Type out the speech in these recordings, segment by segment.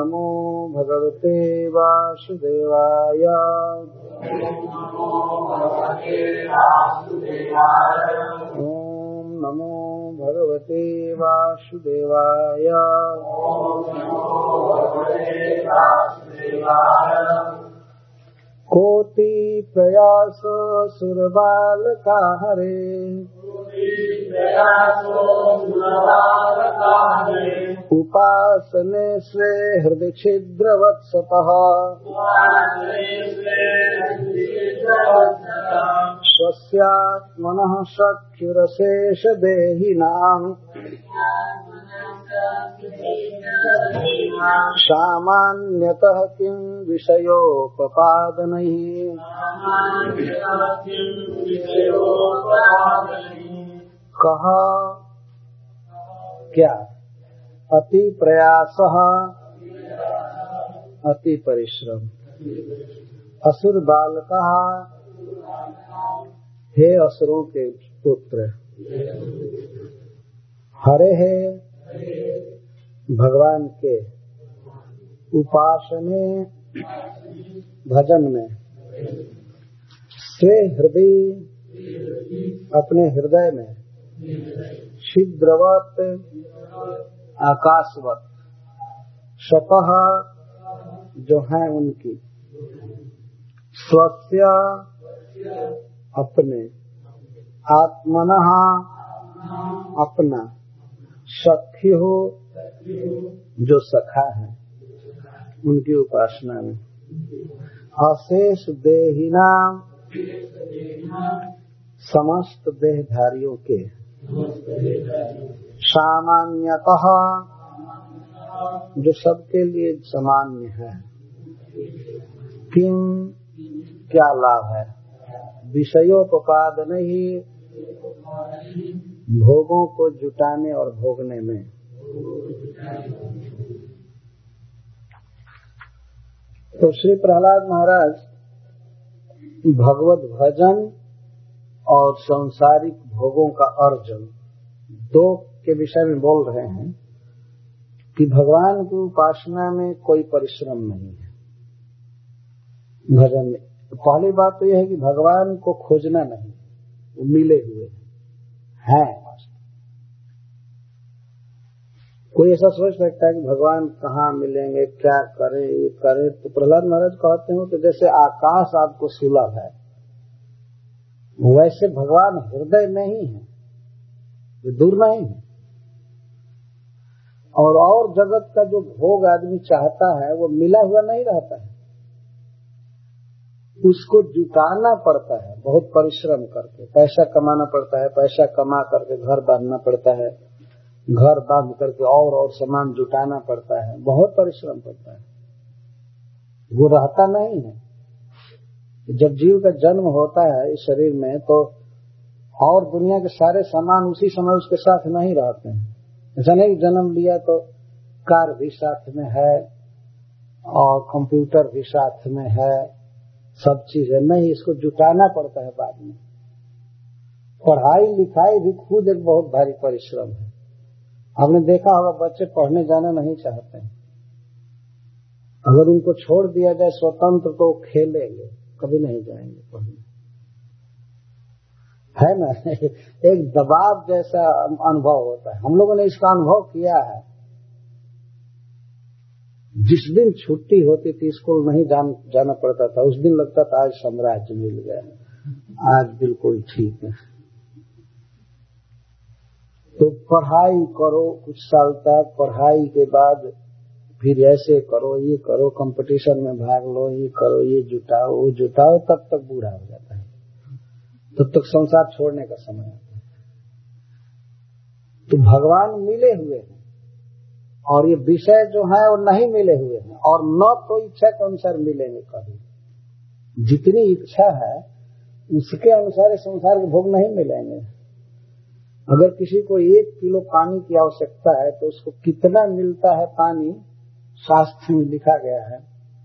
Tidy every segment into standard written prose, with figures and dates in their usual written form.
नमो भगवते वासुदेवाय। ओम नमो भगवते वासुदेवाय। कोटि प्रयास सुरबालका हरे, उपासने स्वे हृदय छिद्रवत्सतः, स्वस्यात्मनः चक्षुरशेष देहिनाम् सामान्यतः किं विषयोपपादनैः कः क्या अति प्रयासः अति परिश्रम। असुर बालकः हे असुरों के पुत्र, हरे है भगवान के उपासने भजन में, स्वे हृदय अपने हृदय में, छिद्रवत आकाशवत, शतः जो है उनकी, स्वस्य अपने, आत्मनः अपना, सखी हो जो सखा है उनकी उपासना में, अशेष देहिना समस्त देहधारियों के, सामान्यतः जो सबके लिए सामान्य है, किम क्या लाभ है, विषयोपपादन ही भोगों को जुटाने और भोगने में। तो श्री प्रहलाद महाराज भगवत भजन और सांसारिक भोगों का अर्जन दो के विषय में बोल रहे हैं कि भगवान की उपासना में कोई परिश्रम नहीं है। भजन में पहली बात तो यह है कि भगवान को खोजना नहीं, वो मिले हुए हैं। कोई ऐसा सोच सकता है कि भगवान कहाँ मिलेंगे, क्या करें, ये करें। तो प्रहलाद महाराज कहते हैं कि जैसे आकाश आपको सुलभ है, वैसे भगवान हृदय में ही है, ये दूर नहीं है। और जगत का जो भोग आदमी चाहता है वो मिला हुआ नहीं रहता है, उसको जुटाना पड़ता है, बहुत परिश्रम करके पैसा कमाना पड़ता है, पैसा कमा करके घर बांधना पड़ता है, घर बांध करके और सामान जुटाना पड़ता है, बहुत परिश्रम पड़ता है, वो रहता नहीं है। जब जीव का जन्म होता है इस शरीर में तो और दुनिया के सारे सामान उसी समय उसके साथ नहीं रहते हैं। ऐसा नहीं जन्म लिया तो कार भी साथ में है और कंप्यूटर भी साथ में है, सब चीजें नहीं, इसको जुटाना पड़ता है बाद में। पढ़ाई लिखाई भी खुद एक बहुत भारी परिश्रम है। आपने देखा होगा बच्चे पढ़ने जाना नहीं चाहते हैं, अगर उनको छोड़ दिया जाए स्वतंत्र तो खेलेंगे, कभी नहीं जाएंगे पढ़ने, है ना। एक दबाव जैसा अनुभव होता है, हम लोगों ने इसका अनुभव किया है। जिस दिन छुट्टी होती थी, स्कूल नहीं जाना पड़ता था, उस दिन लगता था आज साम्राज्य मिल गया, आज बिल्कुल ठीक है। तो पढ़ाई करो कुछ साल तक, पढ़ाई के बाद फिर ऐसे करो, ये करो, कंपटीशन में भाग लो, ये करो, ये जुटाओ, वो जुटाओ, तब तक बूढ़ा हो जाता है, तब तक संसार छोड़ने का समय आता है। तो भगवान मिले हुए हैं और ये विषय जो है वो नहीं मिले हुए हैं, और न तो इच्छा के अनुसार मिलेंगे कभी। जितनी इच्छा है उसके अनुसार संसार के भोग नहीं मिलेंगे। अगर किसी को 1 किलो पानी की आवश्यकता है तो उसको कितना मिलता है पानी, शास्त्र में लिखा गया है।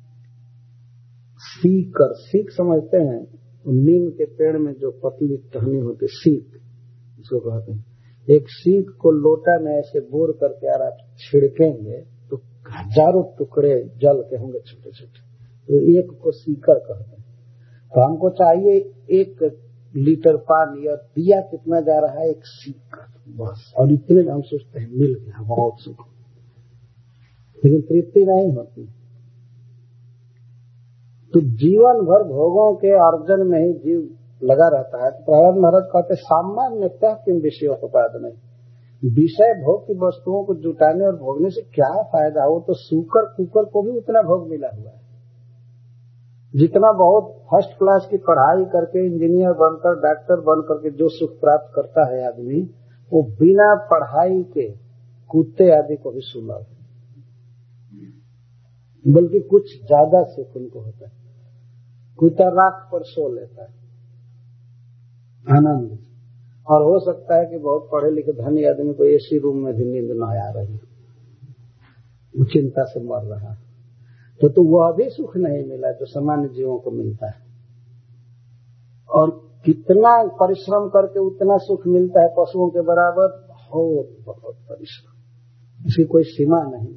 सीख समझते हैं, नीम के पेड़ में जो पतली टहनी होती सीख, इसको कहते हैं। एक सीख को लोटा में ऐसे बोर करके अगर आप छिड़केंगे तो हजारों टुकड़े जल के होंगे छोटे छोटे, तो एक को सीकर कहते हैं। तो हमको चाहिए 1 लीटर पानी और दिया कितना जा रहा है, 1 सीकर बस, और इतने हम सोचते हैं मिल गया बहुत सुख, लेकिन तृप्ति नहीं होती। तो जीवन भर भोगों के अर्जन में ही जीव लगा रहता है। तो प्रहलाद महाराज कहते सामान्यतः किन विषयोपादन, विषय भोग की वस्तुओं को जुटाने और भोगने से क्या फायदा, वो तो सूकर कुकर को भी उतना भोग मिला हुआ है। जितना बहुत फर्स्ट क्लास की पढ़ाई करके इंजीनियर बनकर डॉक्टर बनकर के जो सुख प्राप्त करता है आदमी, वो बिना पढ़ाई के कुत्ते आदि को भी सुलभ, बल्कि कुछ ज्यादा सुख उनको होता है। कुत्ता राख पर सो लेता है आनंद, और हो सकता है कि बहुत पढ़े लिखे धनी आदमी को एसी रूम में भी नींद न आ रही, वो चिंता से मर रहा, तो वह भी सुख नहीं मिला जो सामान्य जीवों को मिलता है। और कितना परिश्रम करके उतना सुख मिलता है पशुओं के बराबर, बहुत परिश्रम, इसकी कोई सीमा नहीं।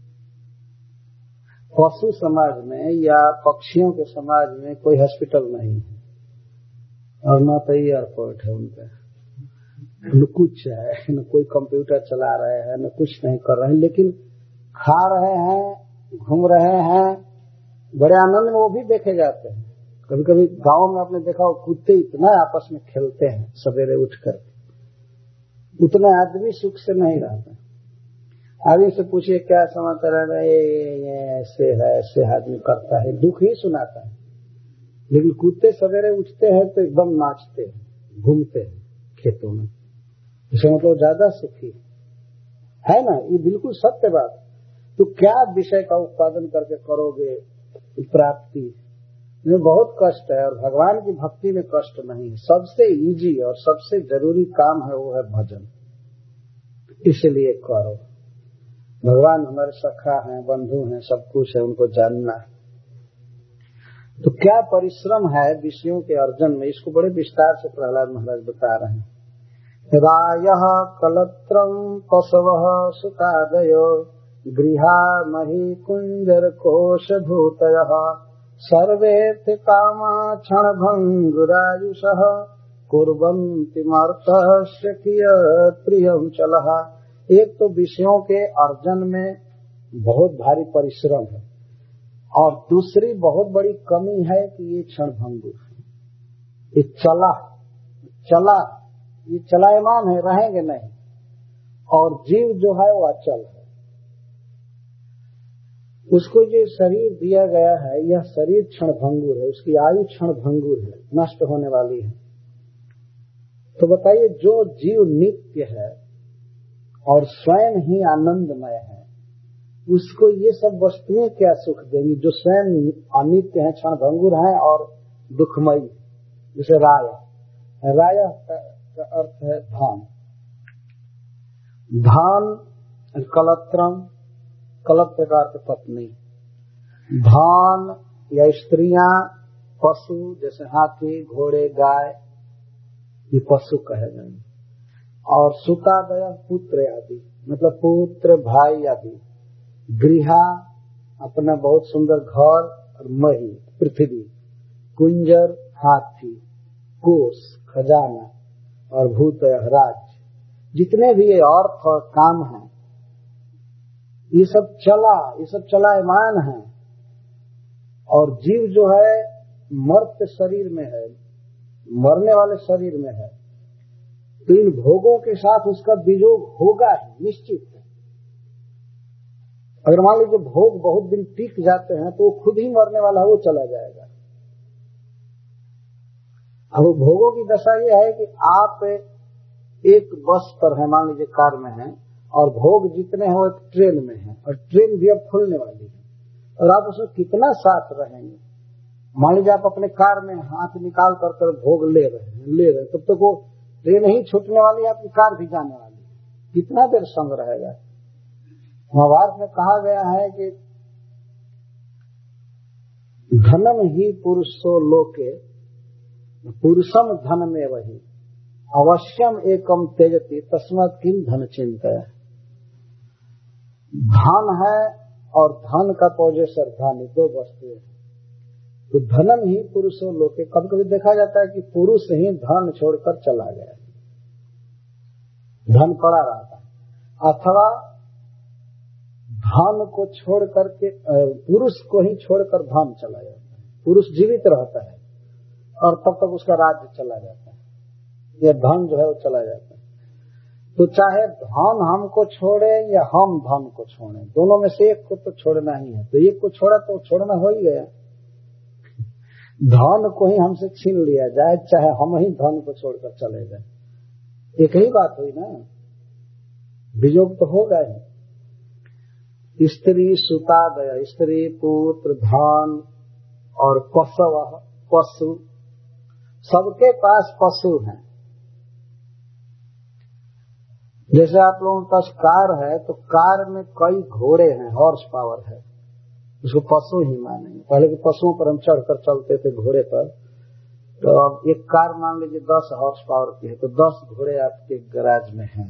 पशु समाज में या पक्षियों के समाज में कोई हॉस्पिटल नहीं है, और न तो एयरपोर्ट है उनका, न कुछ है, न कोई कंप्यूटर चला रहे हैं, न कुछ नहीं कर रहे हैं, लेकिन खा रहे हैं, घूम रहे हैं, बड़े आनंद में वो भी देखे जाते हैं। कभी कभी गांव में आपने देखा हो कुत्ते इतना आपस में खेलते हैं सवेरे उठकर, उतना आदमी सुख से नहीं रहता। आदमी से पूछिए क्या समाचार है, ये ऐसे है, ऐसे आदमी करता है, दुख ही सुनाता है। लेकिन कुत्ते सवेरे उठते हैं तो एकदम नाचते हैं, घूमते हैं खेतों में, इससे मतलब ज्यादा सुखी है ना, ये बिल्कुल सत्य बात। तो क्या विषय का उत्पादन करके करोगे प्राप्ति में बहुत कष्ट है, और भगवान की भक्ति में कष्ट नहीं है। सबसे इजी और सबसे जरूरी काम है वो है भजन, इसलिए करो। भगवान हमारे सखा हैं, बंधु हैं, सब कुछ है, उनको जानना है। तो क्या परिश्रम है विषयों के अर्जन में, इसको बड़े विस्तार से प्रहलाद महाराज बता रहे हैं। रायः कलत्रं पशवः सुतादयो गृहा मही कुंजर कोश भूतयः सर्वेऽर्थ कामा क्षण भंगुरायुषः कुर्वन्ति मर्तस्य कियत् प्रियं चलः। एक तो विषयों के अर्जन में बहुत भारी परिश्रम है, और दूसरी बहुत बड़ी कमी है कि ये क्षण भंगुर है, ये चला ये चलायमान है, रहेंगे नहीं। और जीव जो है वो अचल है, उसको जो शरीर दिया गया है यह शरीर क्षण भंगुर है, उसकी आयु क्षण भंगुर है, नष्ट होने वाली है। तो बताइए जो जीव नित्य है और स्वयं ही आनंदमय है, उसको ये सब वस्तुएं क्या सुख देंगी जो स्वयं अनित्य है, क्षण भंगुर है और दुखमयी। जैसे राय का अर्थ है धान, कलत्रम, कलत्र का अर्थ पत्नी, धान या स्त्रियां, पशु जैसे हाथी, घोड़े, गाय, ये पशु कहे जाएंगे। और सुतादय पुत्र आदि, मतलब पुत्र भाई आदि। गृहा अपना बहुत सुंदर घर और मही पृथ्वी, कुंजर हाथी, कोष खजाना, और भूत राज्य, जितने भी ये अर्थ और काम हैं ये सब चलायमान है। और जीव जो है मर्त्य शरीर में है, मरने वाले शरीर में है, तो इन भोगों के साथ उसका वियोग होगा ही, निश्चित है। अगर मान लीजिए भोग बहुत दिन टिक जाते हैं तो वो खुद ही मरने वाला है, वो चला जाएगा। अब भोगों की दशा ये है कि आप एक बस पर है, मान लीजिए कार में है, और भोग जितने हैं वो एक ट्रेन में है, और ट्रेन भी अब खुलने वाली है, और आप उसमें कितना साथ रहेंगे। मान लीजिए आप अपने कार में हाथ निकाल कर भोग ले रहे हैं, तब तक वो ट्रेन ही छूटने वाली है, आपकी कार भी जाने वाली है, कितना देर संग रहेगा। महाभारत में कहा गया है कि धनम ही पुरुषो लोके पुरुषम धन में वही अवश्यम एकम त्यजति तस्मात् किम धन चिंतय। धन है और धन का पोजेसर धन, दो वस्तुएं। तो धनम ही पुरुषों लोके, कभी कभी देखा जाता है कि पुरुष ही धन छोड़कर चला गया, धन पड़ा रहता है, अथवा धन को छोड़ करके पुरुष को ही छोड़कर धन चला जाता है। पुरुष जीवित रहता है और तब तक उसका राज्य चला जाता है, यह धन जो है वो चला जाता है। तो चाहे धन हमको छोड़े या हम धन को छोड़े, दोनों में से एक को तो छोड़ना ही है। तो एक को छोड़ा तो छोड़ना हो ही गया, धन को ही हमसे छीन लिया जाए, चाहे हम ही धन को छोड़कर चले जाए, एक ही बात हुई ना, वियोग तो होगा ही। स्त्री सुतादय, स्त्री पुत्र धन और पशु, सबके पास पशु हैं। जैसे आप लोगों के पास कार है तो कार में कई घोड़े हैं, हॉर्स पावर है, उसको पशु ही मानेंगे। पहले के पशुओं पर हम चढ़कर चलते थे घोड़े पर, तो अब एक कार मान लीजिए 10 हॉर्स पावर की है, तो 10 घोड़े आपके गैराज में हैं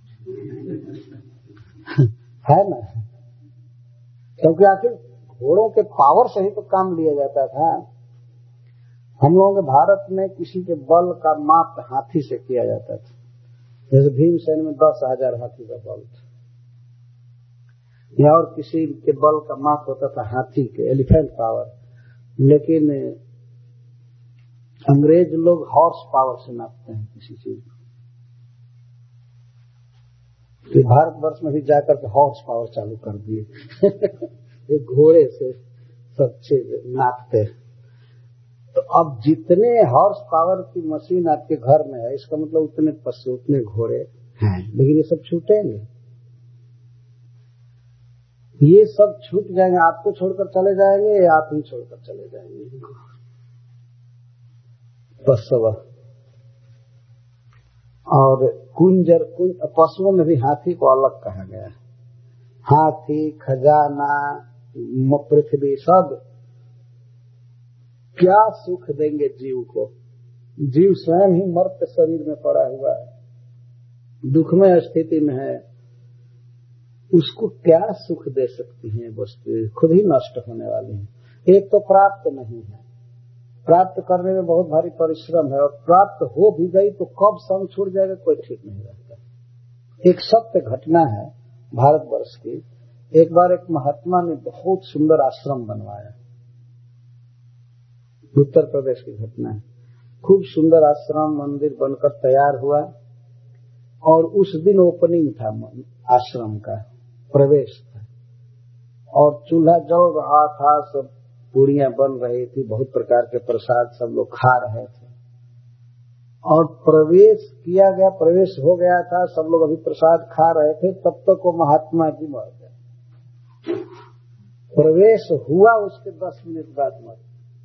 है ना, क्योंकि आखिर घोड़ों के पावर से ही तो काम लिया जाता था। हम लोगों के भारत में किसी के बल का माप हाथी से किया जाता था, जैसे भीमसेन में 10,000 हाथी का बल था, या और किसी के बल का माप होता था हाथी के, एलिफेंट पावर। लेकिन अंग्रेज लोग हॉर्स पावर से नापते हैं किसी चीज को। तो भारतवर्ष में भी जाकर के हॉर्स पावर चालू कर दिए ये घोड़े से सब चीज नापते हैं। तो अब जितने हॉर्स पावर की मशीन आपके घर में है, इसका मतलब उतने पशु, उतने घोड़े हैं, लेकिन ये सब छूटेंगे, ये सब छूट जाएंगे, आपको छोड़कर चले जाएंगे या आप ही छोड़कर चले जाएंगे। पशु और कुंजर, पशुओं में भी हाथी को अलग कहा गया है। हाथी, खजाना, पृथ्वी, सब क्या सुख देंगे जीव को। जीव स्वयं ही मर्त्य शरीर में पड़ा हुआ है, दुखमय स्थिति में है, उसको क्या सुख दे सकती हैं वस्तु, खुद ही नष्ट होने वाली है। एक तो प्राप्त नहीं है, प्राप्त करने में बहुत भारी परिश्रम है, और प्राप्त हो भी गई तो कब संग छूट जाएगा कोई ठीक नहीं रहता। एक सत्य घटना है भारतवर्ष की। एक बार एक महात्मा ने बहुत सुंदर आश्रम बनवाया, उत्तर प्रदेश की घटना है। खूब सुंदर आश्रम मंदिर बनकर तैयार हुआ, और उस दिन ओपनिंग था आश्रम का, प्रवेश था, और चूल्हा जल रहा था, सब पूड़ियां बन रही थी, बहुत प्रकार के प्रसाद सब लोग खा रहे थे, और प्रवेश किया गया, प्रवेश हो गया था, सब लोग अभी प्रसाद खा रहे थे, तब तक वो महात्मा जी मर गए। प्रवेश हुआ उसके 10 मिनट बाद मर।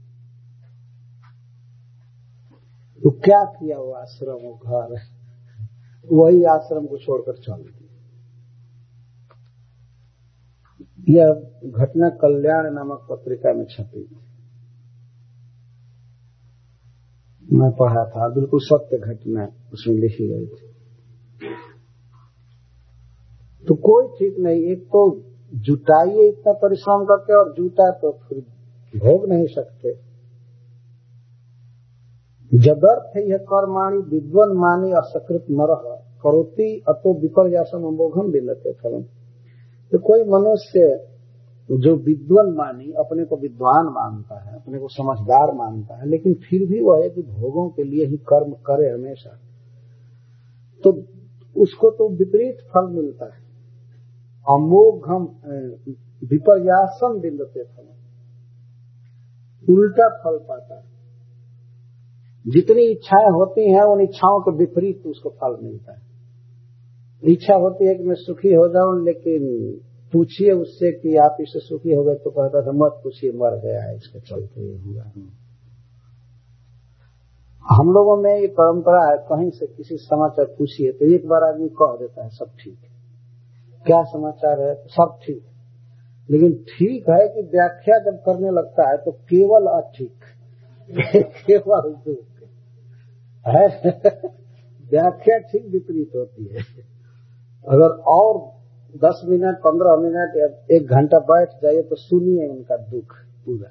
तो क्या किया वो आश्रम, वो घर, वही आश्रम को छोड़कर चल दिया। यह घटना कल्याण नामक पत्रिका में छपी, मैं पढ़ा था, बिल्कुल सत्य घटना उसमें लिखी गई थी। तो कोई ठीक नहीं, एक तो जुटाइए इतना परिश्रम करके, और जुटा तो फिर भोग नहीं सकते। जदर्थ यह कर्माणि विद्वन मानी असकृत नरः करोति अतो विपर्यासम अमोघम विलते फलम। तो कोई मनुष्य जो विद्वन मानी, अपने को विद्वान मानता है, अपने को समझदार मानता है, लेकिन फिर भी वह यदि भोगों के लिए ही कर्म करे हमेशा, तो उसको तो विपरीत फल मिलता है। अमोघम विपर्यासम विलते फलम, उल्टा फल पाता है। जितनी इच्छाएं होती हैं उन इच्छाओं के विपरीत उसको फल मिलता है। इच्छा होती है कि मैं सुखी हो जाऊं, लेकिन पूछिए उससे कि आप इससे सुखी हो गए, तो कहता था मत पूछिए, मर गया है, इसके चलते ये हुआ। हम लोगों में ये परंपरा है, कहीं से किसी समाचार पूछिए तो एक बार आदमी कह देता है सब ठीक है, क्या समाचार है, सब ठीक। लेकिन ठीक है कि व्याख्या जब करने लगता है तो केवल अठीक केवल दुख है व्याख्या ठीक विपरीत होती है। अगर और 10 मिनट 15 मिनट या 1 घंटा बैठ जाइए तो सुनिए उनका दुख पूरा।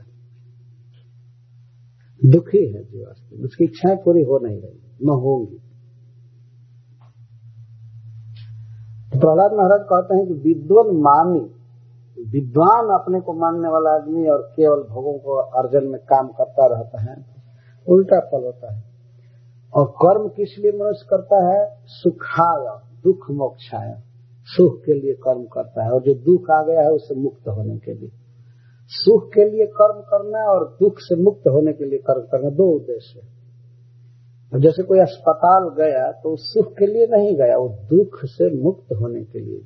दुखी है जीवात्मा, उसकी इच्छाएं पूरी हो नहीं रही, न होंगी। प्रहलाद महाराज कहते हैं कि विद्वान मानी, विद्वान अपने को मानने वाला आदमी और केवल भोगों को अर्जन में काम करता रहता है, उल्टा फल होता है। और कर्म किस लिए मनुष्य करता है? सुखाय दुख मोक्षाय, सुख के लिए कर्म करता है, और जो दुख आ गया है उससे मुक्त होने के लिए। सुख के लिए कर्म करना और दुख से मुक्त होने के लिए कर्म करना, दो उद्देश्य है। जैसे कोई अस्पताल गया तो सुख के लिए नहीं गया, वो दुख से मुक्त होने के लिए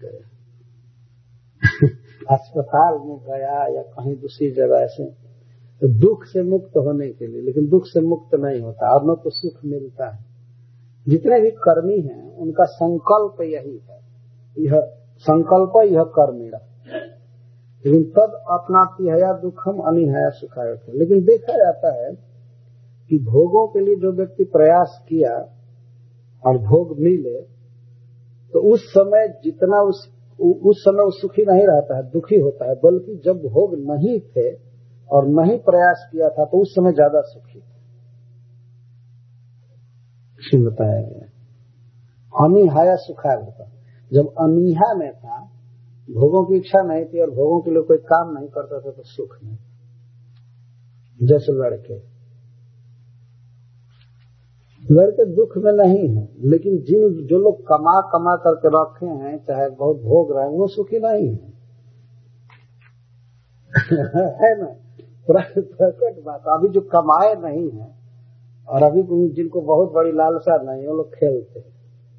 गया। अस्पताल में गया या कहीं दूसरी जगह ऐसे तो दुख से मुक्त होने के लिए, लेकिन दुख से मुक्त नहीं होता और न तो सुख मिलता है। जितने भी कर्मी हैं उनका संकल्प यही है, यह संकल्प यह कर्मेरा, लेकिन तद अपनाती है या दुखम अनिहया सुखाय। लेकिन देखा जाता है कि भोगों के लिए जो व्यक्ति प्रयास किया और भोग मिले तो उस समय जितना उस समय वो सुखी नहीं रहता है, दुखी होता है, बल्कि जब भोग नहीं थे और नहीं प्रयास किया था तो उस समय ज्यादा सुखी था। बताया गया अनिहाया सुखाय होता। जब अनिहा में था, भोगों की इच्छा नहीं थी और भोगों के लिए कोई काम नहीं करता था तो सुख नहीं। जैसे लड़के दुख में नहीं है, लेकिन जो लोग कमा कमा करके रखे हैं, चाहे बहुत भोग रहे हैं, वो सुखी नहीं है। है ना? प्रकट बात। अभी जो कमाए नहीं है और अभी जिनको बहुत बड़ी लालसा नहीं है, वो लोग खेलते हैं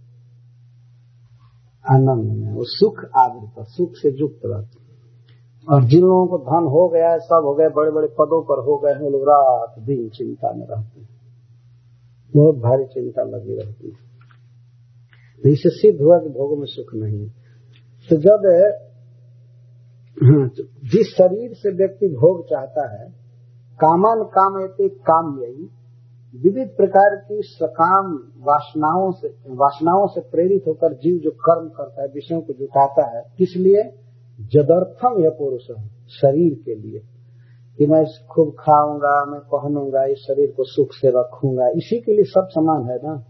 आनंद में, वो सुख आवृत, सुख से युक्त रहते। और जिन लोगों को धन हो गया है, सब हो गए, बड़े बड़े पदों पर हो गए हैं, वो लोग रात दिन चिंता में रहते हैं, बहुत भारी चिंता लगी रहती है। तो इससे सिद्ध हुआ कि भोगों में सुख नहीं है। तो जब जिस शरीर से व्यक्ति भोग चाहता है, कामन कामयते काम्यई, विविध प्रकार की सकाम वासनाओं से प्रेरित होकर जीव जो कर्म करता है, विषयों को जुटाता है, किस लिए? जदर्थम यह पुरुष, शरीर के लिए, कि मैं खूब खाऊंगा, मैं पहनूंगा, इस शरीर को सुख से रखूंगा, इसी के लिए सब सामान है ना।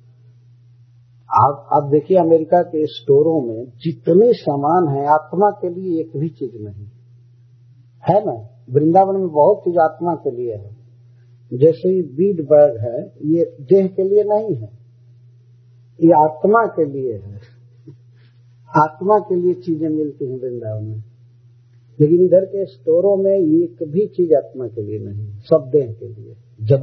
आप देखिए अमेरिका के स्टोरों में जितने सामान है, आत्मा के लिए एक भी चीज नहीं है ना। वृंदावन में बहुत चीज आत्मा के लिए है। जैसे ये बीड बैग है, ये देह के लिए नहीं है, ये आत्मा के लिए है। आत्मा के लिए चीजें मिलती हैं वृंदावन में, लेकिन इधर के स्टोरों में एक भी चीज आत्मा के लिए नहीं, सब देह के लिए।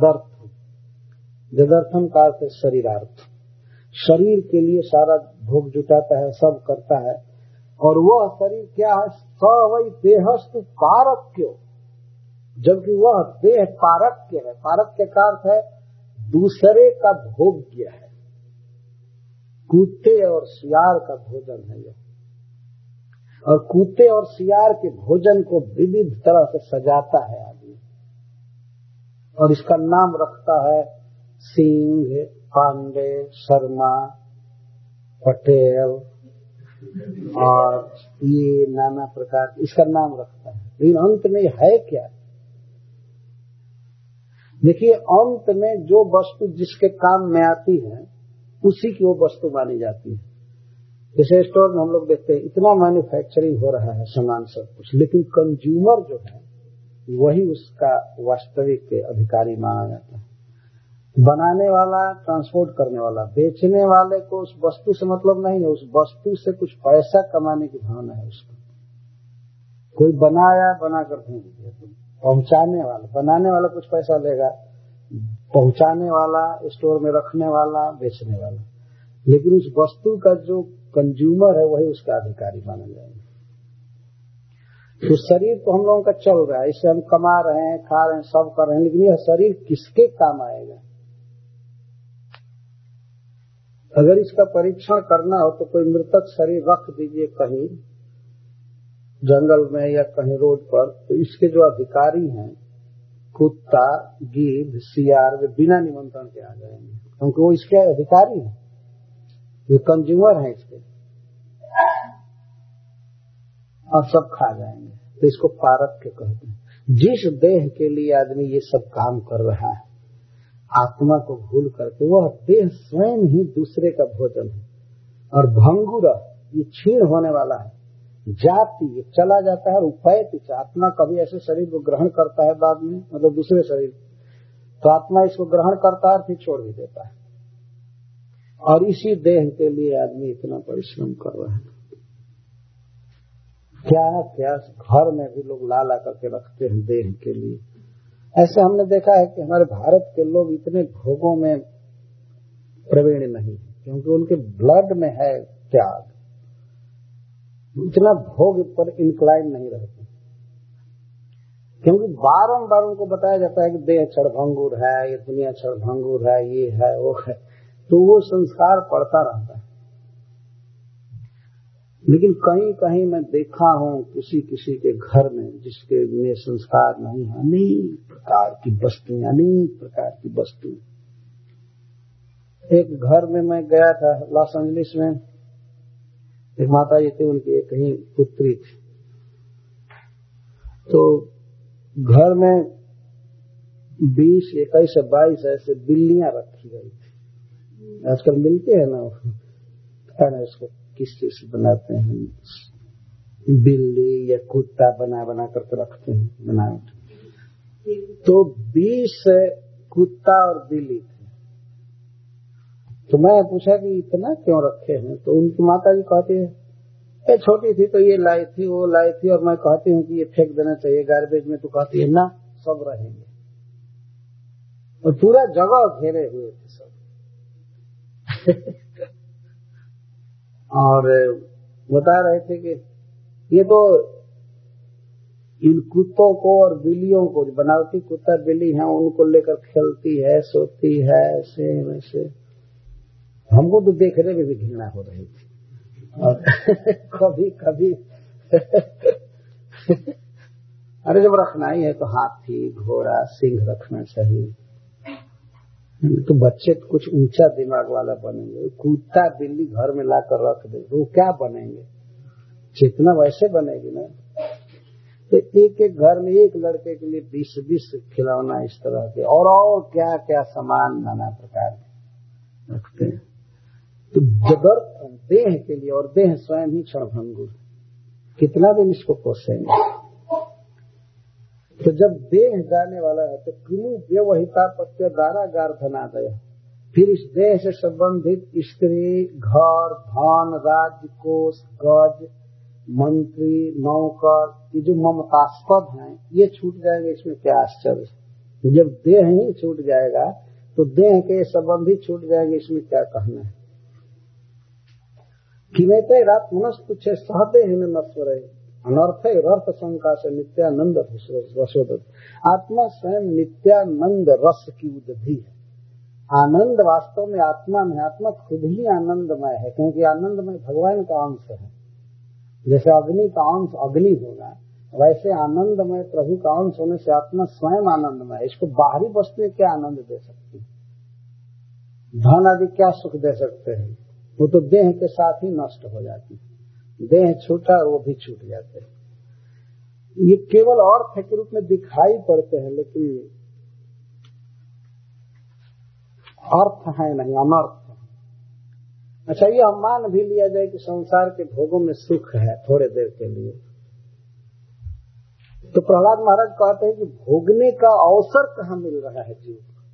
जदर्थम का अर्थ शरीरार्थ, शरीर के लिए सारा भोग जुटाता है, सब करता है। और वह शरीर क्या है? स वही देहस्तु पारक्यो, जबकि वह देह पारक्य है। पारक्य का अर्थ है दूसरे का भोग्य है, कुत्ते और सियार का भोजन है यह। और कुत्ते और सियार के भोजन को विविध तरह से सजाता है आदमी, और इसका नाम रखता है सिंह, पांडे, शर्मा, पटेल और ये नाना प्रकार, इसका नाम रखता है। लेकिन अंत में है क्या? देखिए, अंत में जो वस्तु जिसके काम में आती है उसी की वो वस्तु मानी जाती है। जैसे स्टोर में हम लोग देखते हैं इतना मैन्युफैक्चरिंग हो रहा है सामान सब कुछ, लेकिन कंज्यूमर जो है वही उसका वास्तविक अधिकारी माना जाता है। बनाने वाला, ट्रांसपोर्ट करने वाला, बेचने वाले को उस वस्तु से मतलब नहीं है, उस वस्तु से कुछ पैसा कमाने की भावना है उसको। कोई बनाया, बनाकर फेंक दिया, पहुंचाने वाला, बनाने वाला कुछ पैसा लेगा, पहुंचाने वाला, स्टोर में रखने वाला, बेचने वाला, लेकिन उस वस्तु का जो कंज्यूमर है वही उसका अधिकारी माना जाएगा। तो शरीर तो हम लोगों का चल रहा है, इससे हम कमा रहे हैं, खा रहे हैं, सब कर रहे हैं, लेकिन यह शरीर किसके काम आएगा? अगर इसका परीक्षण करना हो तो कोई मृतक शरीर रख दीजिए कहीं जंगल में या कहीं रोड पर, तो इसके जो अधिकारी हैं, कुत्ता, गिद्ध, सियार, वे बिना निमंत्रण के आ जाएंगे, क्योंकि वो इसके अधिकारी हैं, ये कंज्यूमर हैं इसके। और सब खा जाएंगे। तो इसको पारक्य कहते हैं। जिस देह के लिए आदमी ये सब काम कर रहा है, आत्मा को भूल करके, वह देह स्वयं ही दूसरे का भोजन है। और भंगुर ये क्षीण होने वाला है, जाति ये चला जाता है। उपैति आत्मा कभी ऐसे शरीर को ग्रहण करता है बाद में, मतलब दूसरे शरीर, तो आत्मा इसको ग्रहण करता है फिर छोड़ भी देता है। और इसी देह के लिए आदमी इतना परिश्रम कर रहा है। क्या क्या घर में भी लोग ला ला करके रखते हैं देह के लिए। ऐसे हमने देखा है कि हमारे भारत के लोग इतने भोगों में प्रवीण नहीं, क्योंकि उनके ब्लड में है त्याग, इतना भोग पर इंक्लाइन नहीं रहते, क्योंकि बारंबार उनको बताया जाता है कि देह क्षणभंगुर है, ये दुनिया क्षणभंगुर है, ये है वो है, तो वो संस्कार पड़ता रहता है। लेकिन कहीं कहीं मैं देखा हूँ किसी किसी के घर में जिसके में संस्कार नहीं है, अनेक प्रकार की वस्तुएं, अनेक प्रकार की वस्तुएं। एक घर में मैं गया था लॉस एंजलिस में, एक माता जी थी, उनकी एक ही पुत्री थी, तो घर में 20, 21 से 22 ऐसे बिल्लियां रखी गई थी। आजकल मिलते हैं ना, पता नहीं उसको किस चीज से बनाते हैं, बिल्ली या कुत्ता बना बना करके रखते हैं बनावट। तो 20 कुत्ता और बिल्ली थे। तो मैं पूछा कि इतना क्यों रखे हैं, तो उनकी माता जी कहती है, ये छोटी थी तो ये लाई थी वो लाई थी, और मैं कहती हूँ कि ये फेंक देना चाहिए गार्बेज में, तो कहती है ना सब रहेंगे। और पूरा जगह घेरे हुए थे सब। और बता रहे थे कि ये तो इन कुत्तों को और बिल्लियों को, बनावटी कुत्ता बिल्ली हैं, उनको लेकर खेलती है, सोती है, ऐसे वैसे। हमको तो देखने में भी घृणा हो रही थी। और कभी कभी अरे जब रखना ही है तो हाथी, घोड़ा, सिंह रखना चाहिए, तो बच्चे कुछ ऊंचा दिमाग वाला बनेंगे। कुत्ता बिल्ली घर में लाकर रख दे तो वो क्या बनेंगे, चेतना वैसे बनेगी ना। तो एक एक घर में एक लड़के के लिए 20-20 खिलौना इस तरह के, और क्या क्या सामान नाना प्रकार के रखते हैं। तो जबरदस्त देह के लिए, और देह स्वयं ही क्षणभंगुर, कितना दिन इसको पोसेंगे। तो जब देह जाने वाला है तो किनु व्यवहिता पत्य दारागार धनादय, फिर इस देह से संबंधित स्त्री, घर, धन, राज्य, कोष, गज, मंत्री, नौकर, ये जो ममतास्पद हैं ये छूट जाएंगे। इसमें क्या आश्चर्य। जब देह ही छूट जाएगा तो देह के संबंधी छूट जाएंगे, इसमें क्या कहना है। किमेते रात मनस कुछ सहते हैं नश्वर, अनर्थ रर्थ शंका से नित्यानंद रसोदत। आत्मा स्वयं नित्यानंद रस की उदधि है। आनंद वास्तव में आत्मा में, आत्मा खुद ही आनंदमय है, क्योंकि आनंदमय भगवान का अंश है। जैसे अग्नि का अंश अग्नि होगा, वैसे आनंदमय प्रभु का अंश होने से आत्मा स्वयं आनंदमय है। इसको बाहरी वस्तुएं क्या आनंद दे सकती है, धन आदि क्या सुख दे सकते हैं, वो तो देह के साथ ही नष्ट हो जाती है। देह छूटा वो भी छूट जाते हैं। ये केवल अर्थ के रूप में दिखाई पड़ते हैं, लेकिन अर्थ है नहीं, अनर्थ है। अच्छा, ये हम मान भी लिया जाए कि संसार के भोगों में सुख है थोड़े देर के लिए, तो प्रहलाद महाराज कहते हैं कि भोगने का अवसर कहाँ मिल रहा है जीव को,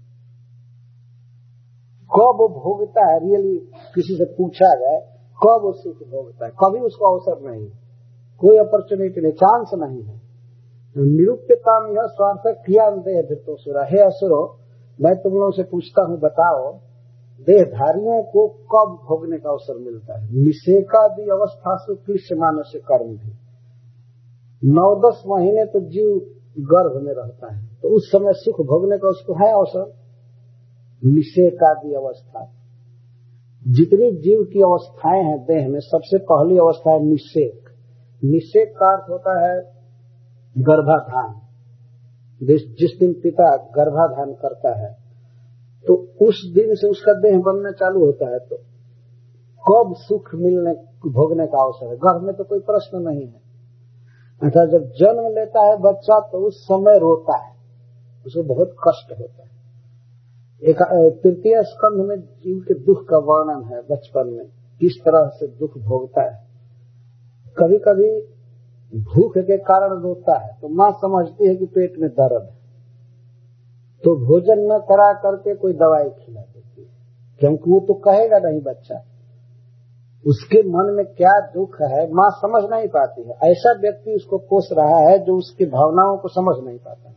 कब वो भोगता है। रियली किसी से पूछा जाए कब वो सुख भोगता है, कभी उसको अवसर नहीं, कोई अपॉर्चुनिटी नहीं, चांस नहीं है। निरुक्तता यह स्वार्थ क्रिया देह धृतोसुरा। हे असुरो, मैं तुम लोगों से पूछता हूँ, बताओ देहधारियों को कब भोगने का अवसर मिलता है। निषेकादि अवस्था से कृष्ण मानस्य कर्म भी 9-10 महीने तो जीव गर्भ में रहता है, तो उस समय सुख भोगने का उसको है अवसर। निषेकादि अवस्था, जितनी जीव की अवस्थाएं हैं देह में, सबसे पहली अवस्था है निषेक। निषेक का अर्थ होता है गर्भाधान। जिस दिन पिता गर्भाधान करता है तो उस दिन से उसका देह बनना चालू होता है। तो कब सुख मिलने भोगने का अवसर है, गर्भ में तो कोई प्रश्न नहीं है। अच्छा, जब जन्म लेता है बच्चा तो उस समय रोता है, उसे बहुत कष्ट होता है। एक तृतीय स्कंध में जीव के दुख का वर्णन है, बचपन में किस तरह से दुख भोगता है। कभी कभी भूख के कारण रोता है तो माँ समझती है कि पेट में दर्द है, तो भोजन न करा करके कोई दवाई खिला देती है, क्योंकि वो तो कहेगा नहीं बच्चा, उसके मन में क्या दुख है माँ समझ नहीं पाती है। ऐसा व्यक्ति उसको पोस रहा है जो उसकी भावनाओं को समझ नहीं पाता है।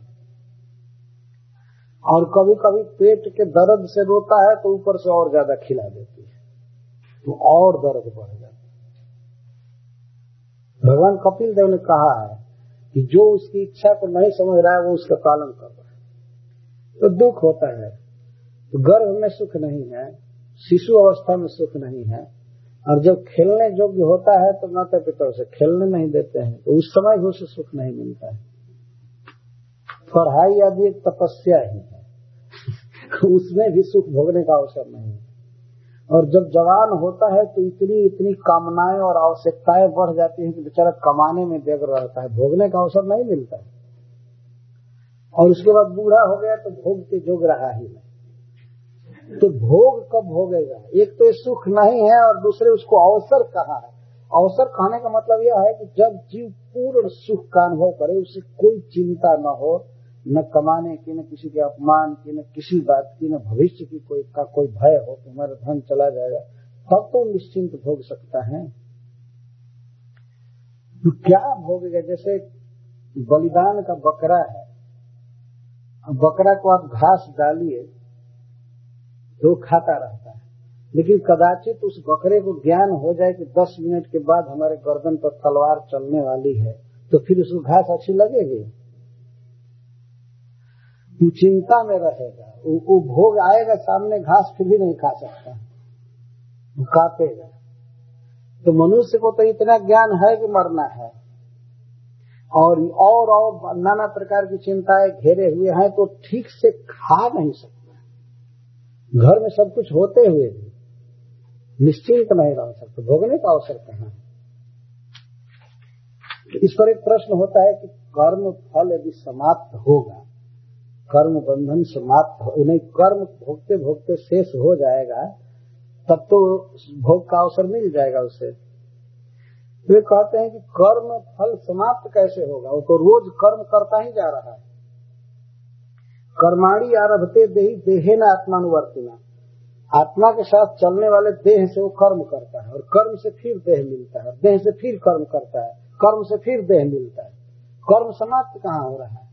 और कभी कभी पेट के दर्द से रोता है तो ऊपर से और ज्यादा खिला देती है, तो और दर्द बढ़ जाता है। भगवान कपिल देव ने कहा है कि जो उसकी इच्छा को नहीं समझ रहा है वो उसका पालन कर रहा है, तो दुख होता है। तो गर्भ में सुख नहीं है, शिशु अवस्था में सुख नहीं है, और जब खेलने योग्य होता है तो माता पिता उसे खेलने नहीं देते हैं, तो उस समय भी उसे सुख नहीं मिलता है। पढ़ाई आदि एक तपस्या ही है, उसमें भी सुख भोगने का अवसर नहीं है। और जब जवान होता है तो इतनी इतनी कामनाएं और आवश्यकताएं बढ़ जाती हैं कि बेचारा कमाने में व्यग्र रहता है, भोगने का अवसर नहीं मिलता है। और उसके बाद बूढ़ा हो गया तो भोग के जोग रहा ही नहीं, तो भोग कब भोगेगा? एक तो ये सुख नहीं है और दूसरे उसको अवसर कहा है। अवसर कहने का मतलब यह है कि जब जीव पूर्ण सुख का अनुभव करे, उसे कोई चिंता न हो, न कमाने की, न किसी के अपमान की, न किसी बात की, न भविष्य की कोई भय हो तो हमारा धन चला जाएगा, तब तो निश्चिंत भोग सकता है। तो क्या भोगेगा? जैसे बलिदान का बकरा है, बकरा को आप घास डालिए तो खाता रहता है, लेकिन कदाचित उस बकरे को ज्ञान हो जाए कि 10 मिनट के बाद हमारे गर्दन पर तलवार चलने वाली है, तो फिर उसको घास अच्छी लगेगी? वो चिंता में रहेगा, वो भोग आएगा सामने, घास फिर भी नहीं खा सकता, वो काटेगा। तो मनुष्य को तो इतना ज्ञान है कि मरना है, और नाना प्रकार की चिंताएं घेरे हुए हैं, तो ठीक से खा नहीं सकता। घर में सब कुछ होते हुए भी निश्चिंत नहीं रह सकते, भोगने का अवसर कहाँ है? इस पर एक प्रश्न होता है कि कर्म फल यदि समाप्त होगा, कर्म बंधन समाप्त हो नहीं, कर्म भोगते भोगते शेष हो जाएगा, तब तो भोग का अवसर मिल जाएगा उसे। वे कहते हैं कि कर्म फल समाप्त कैसे होगा? वो तो रोज कर्म करता ही जा रहा है। कर्माणि आरभते देहि देहेन आत्मानुवर्तिना, आत्मा के साथ चलने वाले देह से वो कर्म करता है, और कर्म से फिर देह मिलता है, देह से फिर कर्म करता है, कर्म से फिर देह मिलता है। कर्म समाप्त कहाँ हो रहा है?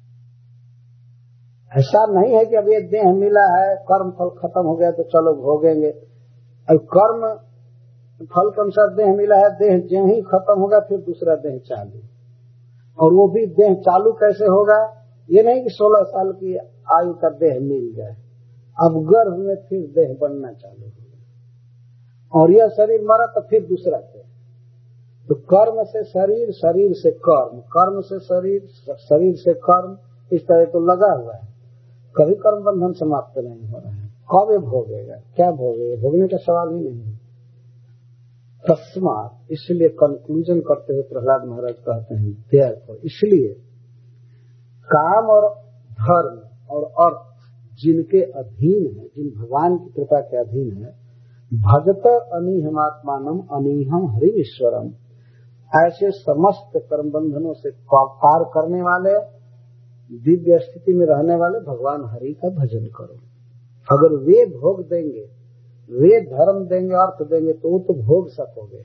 ऐसा नहीं है कि अब ये देह मिला है, कर्म फल खत्म हो गया तो चलो भोगेंगे। अब कर्म फल के अनुसार देह मिला है, देह जो ही खत्म होगा फिर दूसरा देह चालू, और वो भी देह चालू कैसे होगा? ये नहीं कि 16 साल की आयु का देह मिल जाए, अब गर्भ में फिर देह बनना चालू होगा, और यह शरीर मरा तो फिर दूसरा देह। तो कर्म से शरीर, शरीर से कर्म, कर्म से शरीर, शरीर से कर्म, इस तरह तो लगा हुआ है। कभी कर्म बंधन समाप्त नहीं हो रहा है। कब ये भोगेगा? क्या भोगेगा? भोगने का सवाल ही नहीं है। तस्मात, इसलिए कंक्लूजन करते हुए प्रहलाद महाराज कहते हैं, therefore, इसलिए काम और धर्म और अर्थ जिनके अधीन है, जिन भगवान की कृपा के अधीन है, भजत अनिहमात्मानम अनिहम हरिश्वरम, ऐसे समस्त कर्म बंधनों से पार करने वाले, दिव्य स्थिति में रहने वाले भगवान हरि का भजन करो। अगर वे भोग देंगे, वे धर्म देंगे, अर्थ देंगे, तो वो तो भोग सकोगे,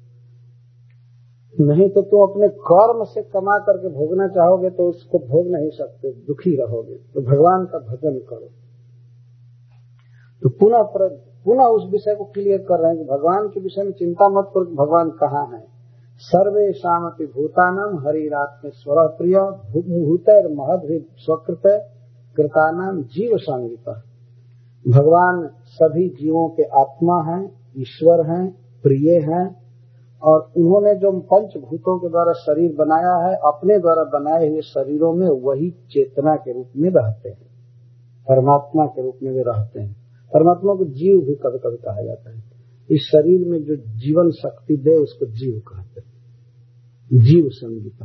नहीं तो तुम अपने कर्म से कमा करके भोगना चाहोगे तो उसको भोग नहीं सकते, दुखी रहोगे। तो भगवान का भजन करो। तो पुनः उस विषय को क्लियर कर रहे हैं कि भगवान के विषय में चिंता मत करो कि भगवान कहाँ है। सर्वेषामपि भूतानां हरिरात्मेश्वरः प्रिय भूतैर महद्भिः स्वकृत कृतानां जीव संगीतः। भगवान सभी जीवों के आत्मा हैं, ईश्वर हैं, प्रिय हैं, और उन्होंने जो पंचभूतों के द्वारा शरीर बनाया है, अपने द्वारा बनाए हुए शरीरों में वही चेतना के रूप में रहते हैं, परमात्मा के रूप में वे रहते हैं। परमात्मा को जीव भी कभी कभी कहा जाता है। इस शरीर में जो जीवन शक्ति दे उसको जीव कहते हैं, जीव संगीता।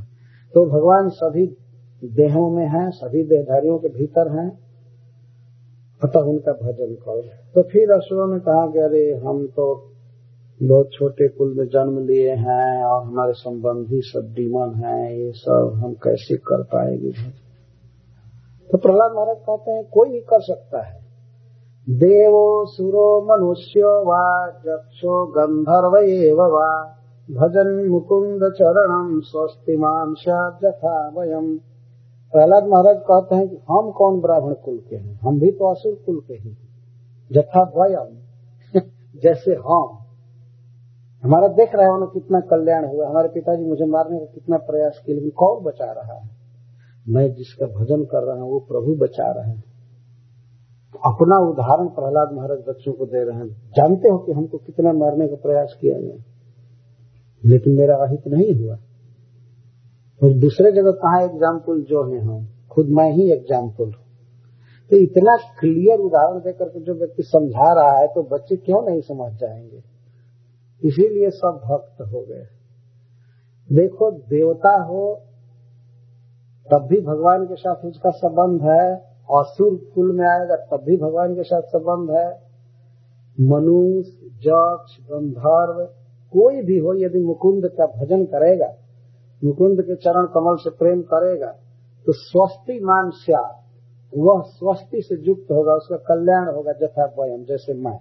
तो भगवान सभी देहों में हैं, सभी देहधारियों के भीतर हैं, अतः उनका भजन करो। तो फिर असुरों ने कहा कि अरे हम तो बहुत छोटे कुल में जन्म लिए हैं और हमारे संबंधी सब डीमन हैं, ये सब हम कैसे कर पाएंगे। तो प्रहलाद महाराज कहते हैं कोई भी कर सकता है, देवो सुरो मनुष्यो वा यक्षो गंधर्व एव वा भजन मुकुंद चरणम स्वस्तिमान यथा वयम। प्रहलाद महाराज कहते हैं कि हम कौन ब्राह्मण कुल के हैं, हम भी तो असुर कुल के ही, यथा वयम जैसे हम। हमारा देख रहे हो ना कितना कल्याण हुआ, हमारे पिताजी मुझे मारने का कितना प्रयास किए, लेकिन कौन बचा रहा है? मैं जिसका भजन कर रहा हूँ वो प्रभु बचा रहे हैं। अपना उदाहरण प्रहलाद महाराज बच्चों को दे रहे हैं। जानते हो कि हमको कितना मारने का प्रयास किया गया, लेकिन मेरा अहित नहीं हुआ। और दूसरे जगह कहाँ एग्जाम्पल जो है, हम खुद मैं ही एग्जाम्पल हूँ। तो इतना क्लियर उदाहरण देकर के जो व्यक्ति समझा रहा है तो बच्चे क्यों नहीं समझ जाएंगे? इसीलिए सब भक्त हो गए। देखो, देवता हो तब भी भगवान के साथ उसका संबंध है, असुर कुल में आएगा तब भी भगवान के साथ संबंध है। मनुष्य, यक्ष, गंधर्व कोई भी हो, यदि मुकुंद का भजन करेगा, मुकुंद के चरण कमल से प्रेम करेगा, तो स्वस्ति मान स्यात्, वह स्वस्ति से युक्त होगा, उसका कल्याण होगा। यथा वयम, जैसे मैं,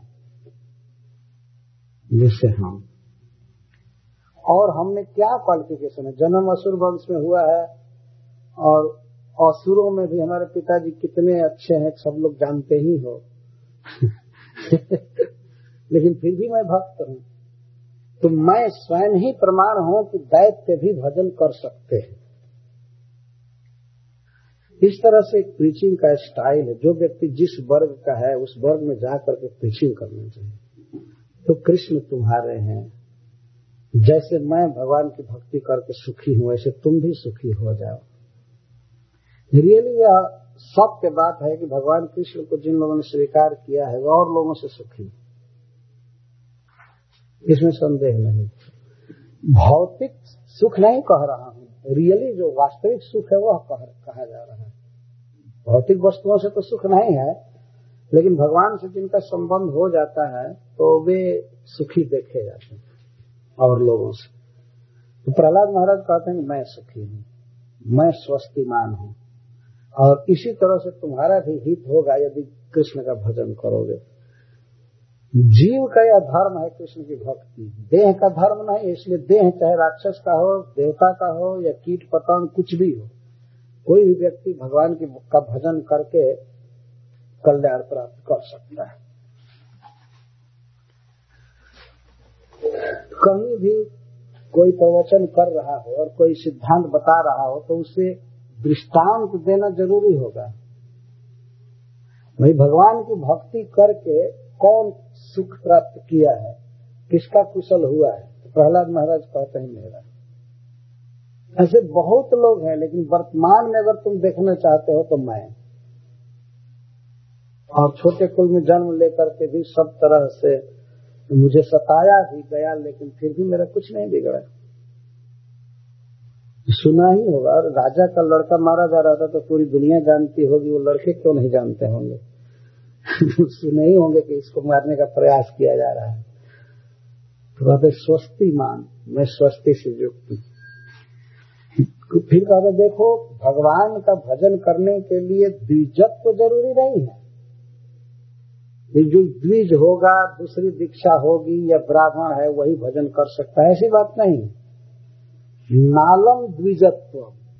जैसे हम। और हमने क्या क्वालिफिकेशन है? जन्म असुर वंश में हुआ है, और असुरों में भी हमारे पिताजी कितने अच्छे हैं सब लोग जानते ही हो लेकिन फिर भी मैं भक्त हूँ। तो मैं स्वयं ही प्रमाण हूँ कि दैत्य भी भजन कर सकते हैं। इस तरह से एक प्रीचिंग का स्टाइल है। जो व्यक्ति जिस वर्ग का है उस वर्ग में जाकर के प्रीचिंग करना चाहिए। तो कृष्ण तुम्हारे हैं, जैसे मैं भगवान की भक्ति करके सुखी हूँ ऐसे तुम भी सुखी हो जाओ। रियली यह सत्य बात है कि भगवान कृष्ण को जिन लोगों ने स्वीकार किया है वह और लोगों से सुखी, इसमें संदेह नहीं। भौतिक सुख नहीं कह रहा हूँ, रियली जो वास्तविक सुख है वह कहा जा रहा है। भौतिक वस्तुओं से तो सुख नहीं है, लेकिन भगवान से जिनका संबंध हो जाता है तो वे सुखी देखे जाते हैं और लोगों से। तो प्रहलाद महाराज कहते हैं मैं सुखी हूँ, मैं स्वस्तिमान हूँ, और इसी तरह से तुम्हारा भी हित होगा यदि कृष्ण का भजन करोगे। जीव का यह धर्म है कृष्ण की भक्ति, देह का धर्म नहीं। इसलिए देह चाहे राक्षस का हो, देवता का हो या कीट पतंग कुछ भी हो, कोई भी व्यक्ति भगवान का भजन करके कल्याण प्राप्त कर सकता है। कहीं भी कोई प्रवचन कर रहा हो और कोई सिद्धांत बता रहा हो तो उसे दृष्टांत देना जरूरी होगा। भाई भगवान की भक्ति करके कौन सुख प्राप्त किया है, किसका कुशल हुआ है? तो प्रहलाद महाराज कहते हैं मेरा। ऐसे बहुत लोग हैं, लेकिन वर्तमान में अगर तुम देखना चाहते हो तो मैं। और छोटे कुल में जन्म लेकर के भी सब तरह से मुझे सताया भी गया, लेकिन फिर भी मेरा कुछ नहीं बिगड़ा। सुना ही होगा, और राजा का लड़का मारा जा रहा था तो पूरी दुनिया जानती होगी, वो लड़के क्यों नहीं जानते होंगे सुने ही होंगे कि इसको मारने का प्रयास किया जा रहा है। तो कहते स्वस्ति मान, मैं स्वस्ति से युक्त हूँ। फिर कहते देखो, भगवान का भजन करने के लिए द्विजत्व तो जरूरी नहीं है। जो द्विज होगा, दूसरी दीक्षा होगी या ब्राह्मण है वही भजन कर सकता है, ऐसी बात नहीं। नालम द्विजत्व,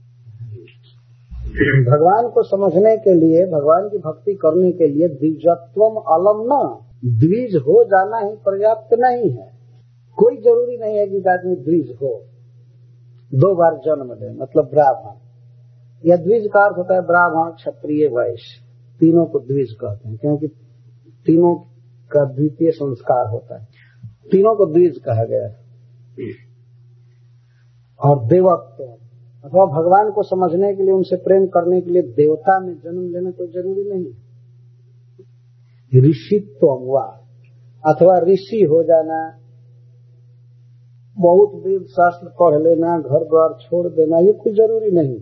भगवान को समझने के लिए, भगवान की भक्ति करने के लिए द्विजत्वम अलम न, द्विज हो जाना ही पर्याप्त नहीं है। कोई जरूरी नहीं है कि आदमी द्विज हो, 2 बार जन्म ले, मतलब ब्राह्मण। या द्विज का अर्थ होता है ब्राह्मण, क्षत्रिय, वैश्य, तीनों को द्विज कहते हैं, क्योंकि तीनों का द्वितीय संस्कार होता है, तीनों को द्विज कहा गया है। और देवत्व, अथवा भगवान को समझने के लिए, उनसे प्रेम करने के लिए देवता में जन्म लेना कोई जरूरी नहीं। ऋषित्व हुआ अथवा ऋषि हो जाना, बहुत वेद शास्त्र पढ़ लेना, घर द्वार छोड़ देना, ये कोई जरूरी नहीं।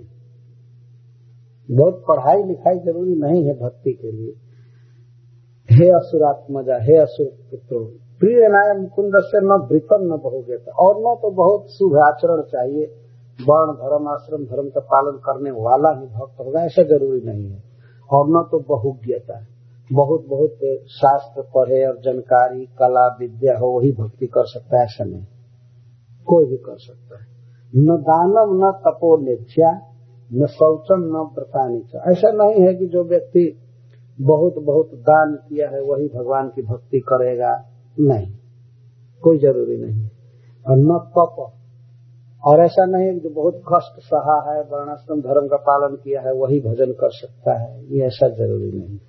बहुत पढ़ाई लिखाई जरूरी नहीं है भक्ति के लिए। हे असुरात्मजा, हे असुर पुत्रो, प्रिय नाय मुकुंद से न वृतम न बहुगेता, और न तो बहुत शुभ आचरण चाहिए, वर्ण धर्म आश्रम धर्म का पालन करने वाला ही भक्त होगा, ऐसा जरूरी नहीं है। और न तो बहुज्ञता, बहुत बहुत शास्त्र पढ़े और जानकारी कला विद्या हो वही भक्ति कर सकता है, ऐसा नहीं। कोई भी कर सकता है। न दानम न तपोनिध्या न शौचम न व्रतानिचा, ऐसा नहीं है कि जो व्यक्ति बहुत बहुत दान किया है वही भगवान की भक्ति करेगा, नहीं, कोई जरूरी नहीं। और न तप, और ऐसा नहीं है कि जो बहुत कष्ट सहा है, वर्णाश्रम धर्म का पालन किया है वही भजन कर सकता है, ये ऐसा जरूरी नहीं।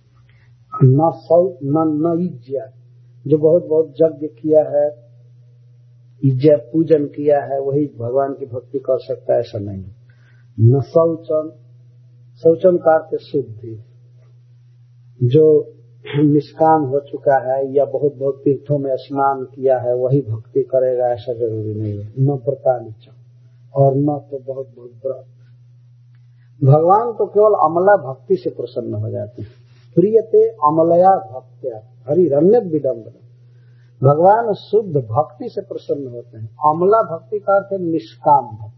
न इज्जा, जो बहुत बहुत यज्ञ किया है, इज्जा पूजन किया है वही भगवान की भक्ति कर सकता है, ऐसा नहीं। न शौचम, शौचम का अर्थ शुद्धि, जो निष्काम हो चुका है या बहुत बहुत तीर्थों में स्नान किया है वही भक्ति करेगा, ऐसा जरूरी नहीं है। न व्रतानिचा, और न तो बहुत बहुत व्रत। भगवान तो केवल अमला भक्ति से प्रसन्न हो जाते हैं। प्रियते अमलया भक्त्या हरिरण्य विडम्बना, भगवान शुद्ध भक्ति से प्रसन्न होते हैं। अमला भक्ति का अर्थ है निष्काम भक्ति।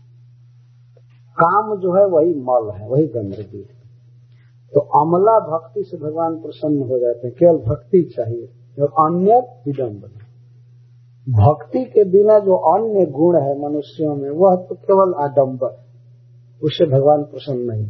काम जो है वही मल है, वही गंदगी है। तो अमला भक्ति से भगवान प्रसन्न हो जाते हैं, केवल भक्ति चाहिए। और अन्य विडम्बना, भक्ति के बिना जो अन्य गुण है मनुष्यों में वह तो केवल आडंबर, उससे भगवान प्रसन्न नहीं।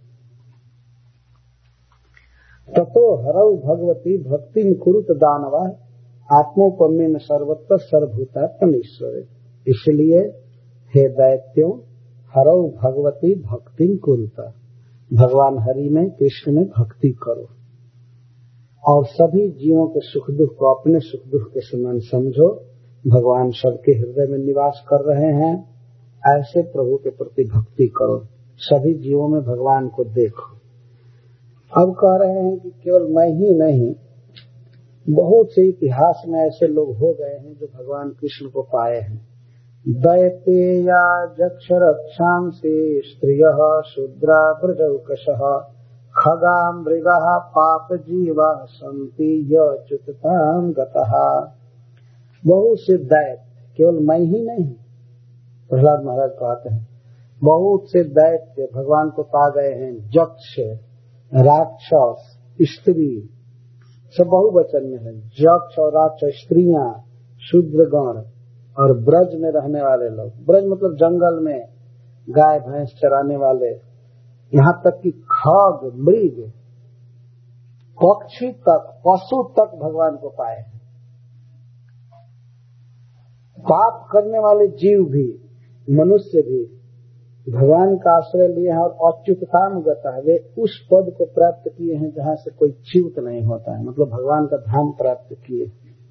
ततो हरौ भगवती भक्ति कुरुत दानवा आत्मोपमेन सर्वत्र सर्वभूतात्मनीश्वरे, इसलिए हे दैत्यों हरौ भगवती भक्ति कुरुता, भगवान हरि में कृष्ण में भक्ति करो और सभी जीवों के सुख दुख को अपने सुख दुख के समान समझो। भगवान सबके हृदय में निवास कर रहे हैं, ऐसे प्रभु के प्रति भक्ति करो, सभी जीवों में भगवान को देखो। अब कह रहे हैं कि केवल मैं ही नहीं, बहुत से इतिहास में ऐसे लोग हो गए हैं जो भगवान कृष्ण को पाए हैं। दैतेया जक्षरक्षांसि स्त्रियः शूद्रा ब्रजौकशः खगा मृगः पाप जीवा सन्ति यच्युतां गतः। बहुत से दैत्य, केवल मैं ही नहीं, प्रहलाद महाराज कहते हैं, बहुत से दैत्य भगवान को पा गए हैं। यक्ष, राक्षस, स्त्री, सब बहुवचन में है। यक्ष और राक्षस, स्त्रियां, शूद्रगण और ब्रज में रहने वाले लोग। ब्रज मतलब जंगल में गाय भैंस चराने वाले, यहाँ तक कि खग, मृग, पक्षी तक, पशु तक भगवान को पाए हैं। पाप करने वाले जीव भी, मनुष्य भी भगवान का आश्रय लिए हैं और अच्युतताम गता है, वे उस पद को प्राप्त किए हैं जहाँ से कोई च्युत नहीं होता है, मतलब भगवान का धाम प्राप्त किए।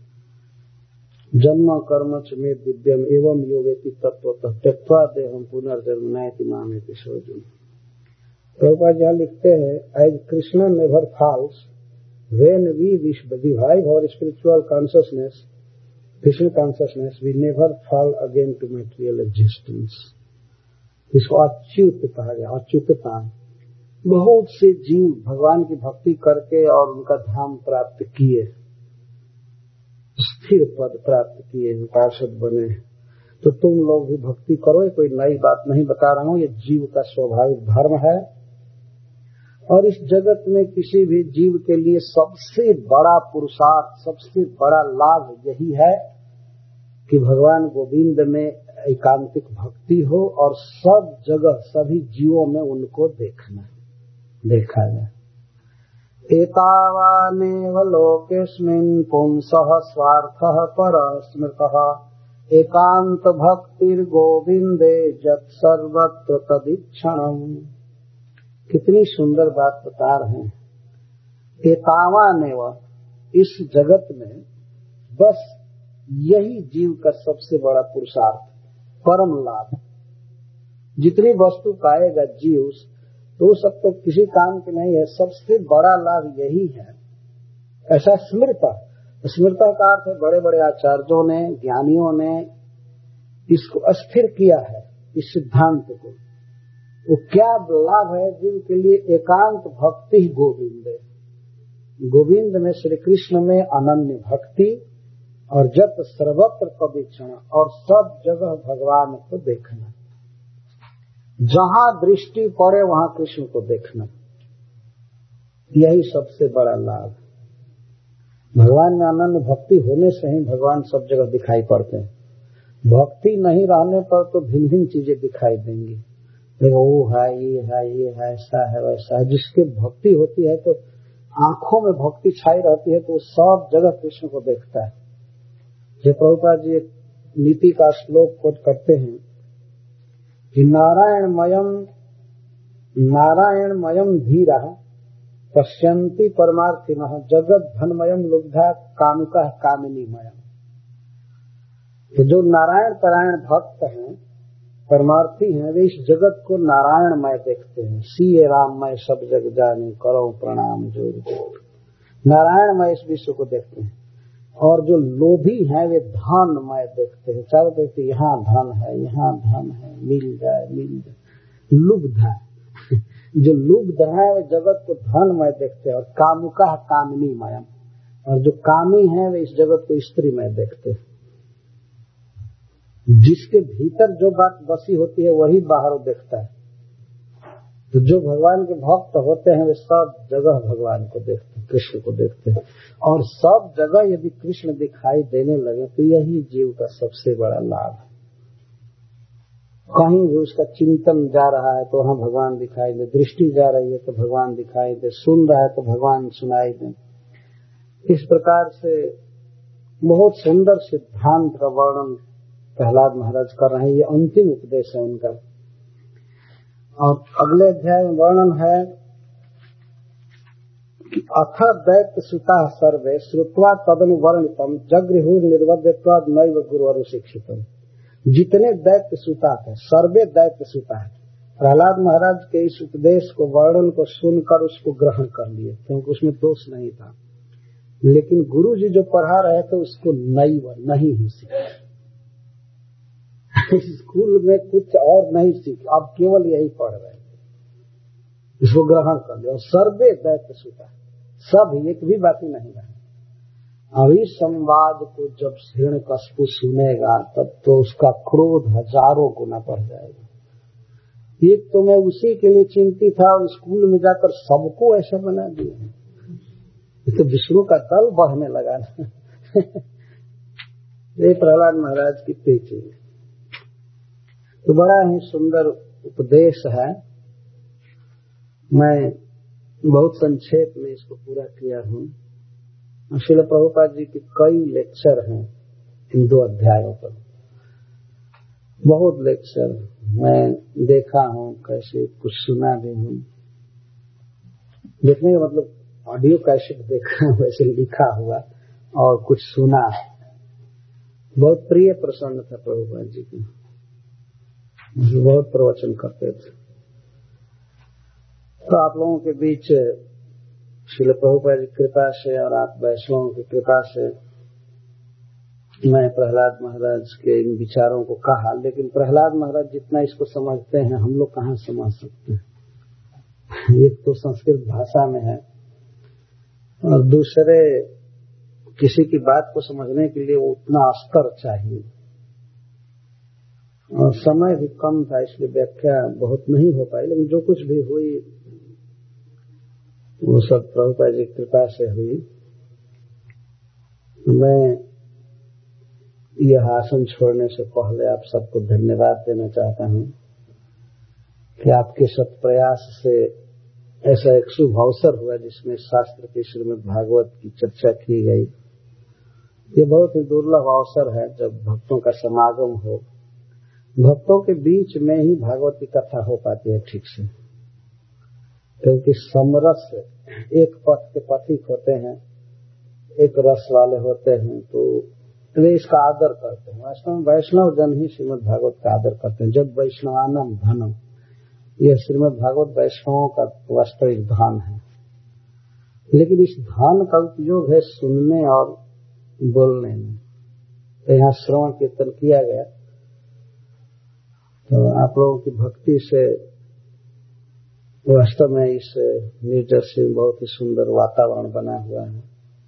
जन्म कर्म च मे दिव्यम एवं योगेति तत्वतः त्यक्त्वा देहम पुनर्जन्म नयति मामेति सोजुन। प्रभुपाद यहाँ लिखते हैं, as Krishna never falls when we wish revive our spiritual consciousness, Krishna consciousness, we never fall again to material existence. इसको अच्युत कहा गया, अच्युतता। बहुत से जीव भगवान की भक्ति करके और उनका धाम प्राप्त किए, स्थिर पद प्राप्त किए, पार्षद बने। तो तुम लोग भी भक्ति करो, ये कोई नई बात नहीं बता रहा हूँ, ये जीव का स्वाभाविक धर्म है। और इस जगत में किसी भी जीव के लिए सबसे बड़ा पुरुषार्थ, सबसे बड़ा लाभ यही है कि भगवान गोविंद में एकांतिक भक्ति हो और सब जगह सभी जीवों में उनको देखा जाए। एतावानेव लोकेस्मिन् पुंसः स्वार्थः परः स्मृतः एकांत भक्तिर् गोविंदे जत् सर्वत्र तदीक्षणम्। कितनी सुंदर बात बता रहे हैं। एतावानेव, इस जगत में बस यही जीव का सबसे बड़ा पुरुषार्थ, परम लाभ। जितनी वस्तु पाएगा जीव तो सब तो किसी काम की नहीं है, सबसे बड़ा लाभ यही है। ऐसा स्मृत, स्मृत का अर्थ है बड़े बड़े आचार्यों ने, ज्ञानियों ने इसको अस्थिर किया है, इस सिद्धांत को। वो क्या लाभ है जिनके लिए एकांत भक्ति ही गोविंद है। गोविंद में श्री कृष्ण में अनन्य भक्ति और जब सर्वत्र प्रदीक्षण और सब जगह भगवान को देखना, जहां दृष्टि पड़े वहां कृष्ण को देखना, यही सबसे बड़ा लाभ। भगवान में अनन्य भक्ति होने से ही भगवान सब जगह दिखाई पड़ते हैं। भक्ति नहीं रहने पर तो भिन्न भिन्न चीजें दिखाई देंगी, वो है, ये है, ये है, ऐसा है, वैसा है। जिसके भक्ति होती है तो आंखों में भक्ति छाई रहती है तो सब जगह कृष्ण को देखता है। जब प्रभुपाद जी एक नीति का श्लोक कोट करते हैं कि नारायणमयम धीरा पश्यन्ति परमार्थिनः जगत धनमयम लुब्धा कामुकः कामिनीमयम्। तो जो नारायण परायण भक्त हैं, परमार्थी हैं, वे इस जगत को नारायणमय देखते हैं। सीए राममय सब जग जाने करो प्रणाम जोर जोर। नारायणमय इस विश्व को देखते हैं। और जो लोभी हैं वे धनमय देखते हैं। चारों देखते यहाँ धन है, यहाँ धन है, मिल जाए मिल जाए। लुब्ध है, जो लुब्ध है वे जगत को धनमय देखते हैं। और कामुका कामिनीमयम, और जो कामी है वे इस जगत को स्त्रीमय देखते हैं। जिसके भीतर जो बात बसी होती है वही बाहर देखता है। तो जो भगवान के भक्त होते हैं वे सब जगह भगवान को देखते हैं, कृष्ण को देखते हैं। और सब जगह यदि कृष्ण दिखाई देने लगे तो यही जीव का सबसे बड़ा लाभ है। कहीं भी उसका चिंतन जा रहा है तो वहाँ भगवान दिखाई दे, दृष्टि जा रही है तो भगवान दिखाई दे, सुन रहा है तो भगवान सुनाई दे। इस प्रकार से बहुत सुंदर सिद्धांत का वर्णन प्रहलाद महाराज कर रहे हैं। ये अंतिम उपदेश है उनका। और अगले अध्याय में वर्णन है कि अथ दैत्य सुता सर्वे श्रुत्वा तदनुवर्णितम जगृहुर निर्वध्यत्वाद नैव गुरुवर शिक्षितम। जितने दैत्य सुता थे, सर्वे दैत्य सुता है, प्रहलाद महाराज के इस उपदेश को, वर्णन को सुनकर उसको ग्रहण कर लिए, क्योंकि उसमें दोष नहीं था। लेकिन गुरु जी जो पढ़ा रहे थे उसको नहीं ही सीखा। स्कूल में कुछ और नहीं सीख, अब केवल यही पढ़ रहे थे, इसको ग्रहण कर लिया। और सर्वे दैत्य सुता, सब एक भी बाकी नहीं रहे। अभी संवाद को जब हिरण्यकशिपु सुनेगा तब तो उसका क्रोध हजारों गुना बढ़ जाएगा। एक तो मैं उसी के लिए चिंतित था और स्कूल में जाकर सबको ऐसा बना दिया, तो विष्णु का दल बढ़ने लगा। ये प्रहलाद महाराज की तेजी। तो बड़ा ही सुंदर उपदेश है। मैं बहुत संक्षेप में इसको पूरा किया हूँ। श्रील प्रभुपाद जी के कई लेक्चर हैं इन 2 अध्यायों पर, बहुत लेक्चर मैं देखा हूँ, कैसे कुछ सुना भी हूँ। देखने का मतलब ऑडियो कैसे देखा, वैसे लिखा हुआ और कुछ सुना। बहुत प्रिय प्रसंग था प्रभुपाद जी की, बहुत प्रवचन करते थे। तो आप लोगों के बीच श्रील प्रभुपाद जी की कृपा से और आप वैष्णवों की कृपा से मैं प्रहलाद महाराज के इन विचारों को कहा, लेकिन प्रहलाद महाराज जितना इसको समझते हैं हम लोग कहाँ समझ सकते हैं। एक तो संस्कृत भाषा में है और दूसरे किसी की बात को समझने के लिए उतना स्तर चाहिए और समय भी कम था, इसलिए व्याख्या बहुत नहीं हो पाई। लेकिन जो कुछ भी हुई वो सब प्रभुपाद जी की कृपा से हुई। मैं यह आसन छोड़ने से पहले आप सबको धन्यवाद देना चाहता हूँ कि आपके सत प्रयास से ऐसा एक शुभ अवसर हुआ जिसमें शास्त्र के श्रीमद् भागवत की चर्चा की गई। ये बहुत ही दुर्लभ अवसर है जब भक्तों का समागम हो। भक्तों के बीच में ही भागवत की कथा हो पाती है ठीक से, क्योंकि समरस एक पथ के पथिक होते हैं, एक रस वाले होते हैं, तो वे इसका आदर करते हैं। वास्तव में वैष्णव जन ही श्रीमद् भागवत का आदर करते हैं। जब वैष्णवानम धनम, यह श्रीमद् भागवत वैष्णवों का वास्तविक धन है। लेकिन इस धन का उपयोग है सुनने और बोलने में। तो यहाँ श्रवण कीर्तन किया गया, तो आप लोगों की भक्ति से वास्तव में इस न्यू जर्सी में बहुत ही सुंदर वातावरण बना हुआ है।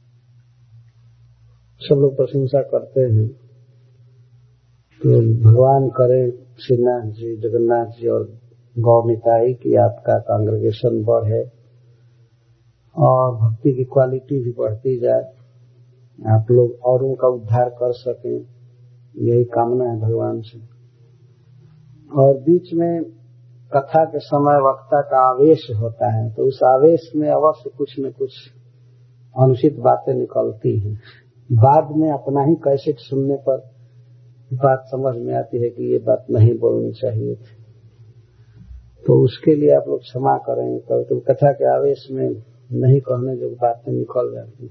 सब लोग प्रशंसा करते हैं। तो भगवान करें श्रीनाथ जी, जगन्नाथ जी और गौरनिताई की आपका कांग्रेगेशन बढ़े और भक्ति की क्वालिटी भी बढ़ती जाए, आप लोग औरों का उद्धार कर सकें, यही कामना है भगवान से। और बीच में कथा के समय वक्ता का आवेश होता है, तो उस आवेश में अवश्य कुछ न कुछ अनुचित बातें निकलती हैं। बाद में अपना ही कैसेट सुनने पर बात समझ में आती है कि ये बात नहीं बोलनी चाहिए थी, तो उसके लिए आप लोग क्षमा करें। तो कथा के आवेश में नहीं कहने जो बातें निकल जाती।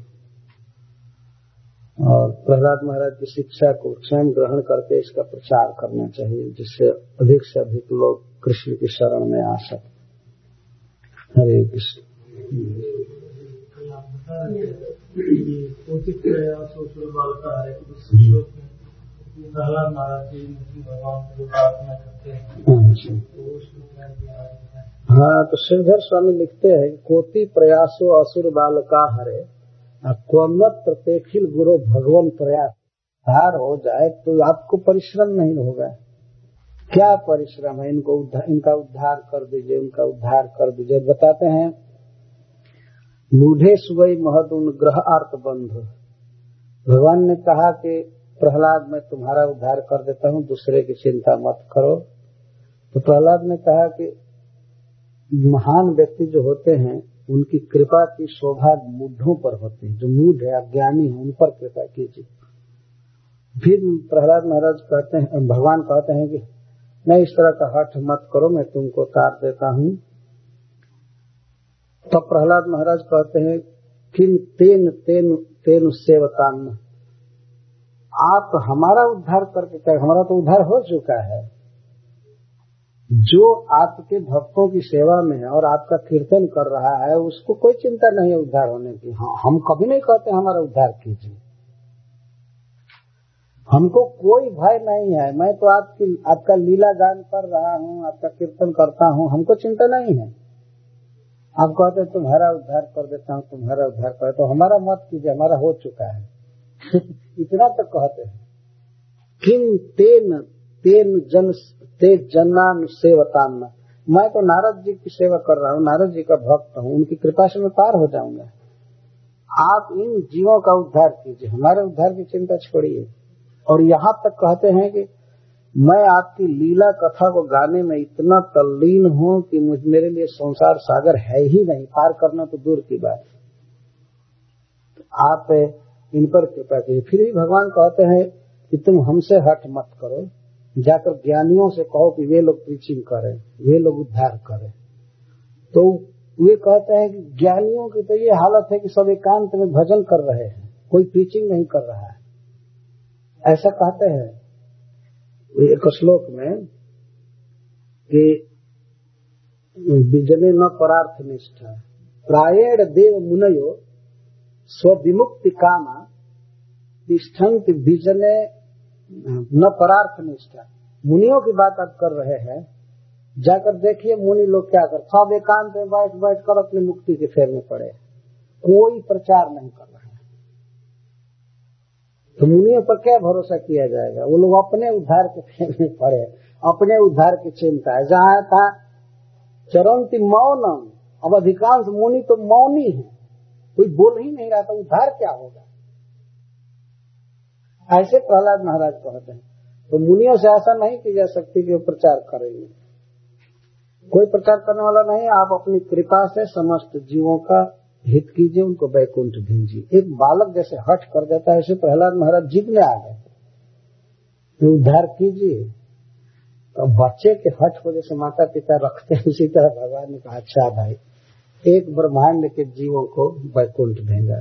और प्रहलाद महाराज की शिक्षा को स्वयं ग्रहण करके इसका प्रचार करना चाहिए, जिससे अधिक से अधिक लोग कृष्ण की शरण में आ सके। हरे कृष्ण। प्रहलाद महाराज जी भगवान को प्रार्थना करते हैं। हाँ, तो श्रीधर स्वामी लिखते हैं, कोटि प्रयासो असुर बालका हरे, क्वमत प्रत्येखिल गुरु भगवान प्रयास। धार हो जाए तो आपको परिश्रम नहीं होगा। क्या परिश्रम है? इनका उद्धार कर दीजिए, उनका उद्धार कर दीजिए। बताते हैं, मूढ़े सुवई महद अनुग्रह आर्त बंधु। भगवान ने कहा कि प्रहलाद मैं तुम्हारा उद्धार कर देता हूँ, दूसरे की चिंता मत करो। तो प्रहलाद ने कहा कि महान व्यक्ति जो होते हैं उनकी कृपा की शोभा मूढ़ों पर होती है। जो मूढ़ है, अज्ञानी है, उन पर कृपा कीजिए। फिर प्रहलाद महाराज कहते हैं, भगवान कहते हैं कि मैं इस तरह का हठ मत करो, मैं तुमको तार देता हूँ। तो प्रहलाद महाराज कहते हैं, किम तेन तेन तेन सेवतान, आप हमारा उद्धार करके क्या? हमारा तो उद्धार हो चुका है। जो आपके भक्तों की सेवा में है और आपका कीर्तन कर रहा है, उसको कोई चिंता नहीं है उद्धार होने की। हम कभी नहीं कहते हमारा उद्धार कीजिए, हमको कोई भय नहीं है। मैं तो आपका लीला गान कर रहा हूँ, आपका कीर्तन करता हूँ, हमको चिंता नहीं है। आप कहते तुम्हारा उद्धार कर देता हूँ, तुम्हारा उद्धार कर, तो हमारा मत कीजिए, हमारा हो चुका है। इतना तक कहते हैं। किम तेन तेन ते जनान सेवतान, मैं तो नारद जी की सेवा कर रहा हूँ, नारद जी का भक्त हूँ, उनकी कृपा से मैं पार हो जाऊंगा। आप इन जीवों का उद्धार कीजिए, हमारे उद्धार की चिंता छोड़िए। और यहाँ तक कहते हैं कि मैं आपकी लीला कथा को गाने में इतना तल्लीन हूँ कि मेरे लिए संसार सागर है ही नहीं, पार करना तो दूर की बात। आप इन पर कृपा कीजिए। फिर भी भगवान कहते हैं कि तुम हमसे हठ मत करो, जाकर ज्ञानियों से कहो कि वे लोग प्रीचिंग करें, वे लोग उद्धार करें। तो वे कहते हैं कि ज्ञानियों की तो ये हालत है कि सब एकांत में भजन कर रहे हैं, कोई प्रीचिंग नहीं कर रहा है, ऐसा कहते हैं एक श्लोक में कि विजने न परार्थ निष्ठा प्रायेण देव मुनयो स्वविमुक्ति कामा तिष्ठन्ति विजने न परार्थ निष्ठा। मुनियों की बात आप कर रहे हैं, जाकर देखिए मुनि लोग क्या कर, सब एकांत में बैठ बैठ कर अपनी मुक्ति के फेर में पड़े, कोई प्रचार नहीं कर रहा है। तो मुनियों पर क्या भरोसा किया जाएगा? वो लोग अपने उद्धार के फेर में पड़े, अपने उद्धार की चिंता है। जहाँ था चरंती मौनम, अब अधिकांश मुनि तो मौनी है, कोई बोल ही नहीं रहा, तो उद्धार क्या होगा? ऐसे प्रहलाद महाराज कहते हैं। तो मुनियों से आशा नहीं की जा सकती कि वो प्रचार करेंगे, कोई प्रचार करने वाला नहीं। आप अपनी कृपा से समस्त जीवों का हित कीजिए, उनको वैकुंठ भेजिए। एक बालक जैसे हठ कर देता है, ऐसे प्रहलाद महाराज जिद में आ गए, तो उद्धार कीजिए। तो बच्चे के हठ को जैसे माता पिता रखते हैं, उसी तरह भगवान ने कहा, अच्छा भाई, एक ब्रह्मांड के जीवों को वैकुंठ भेजा।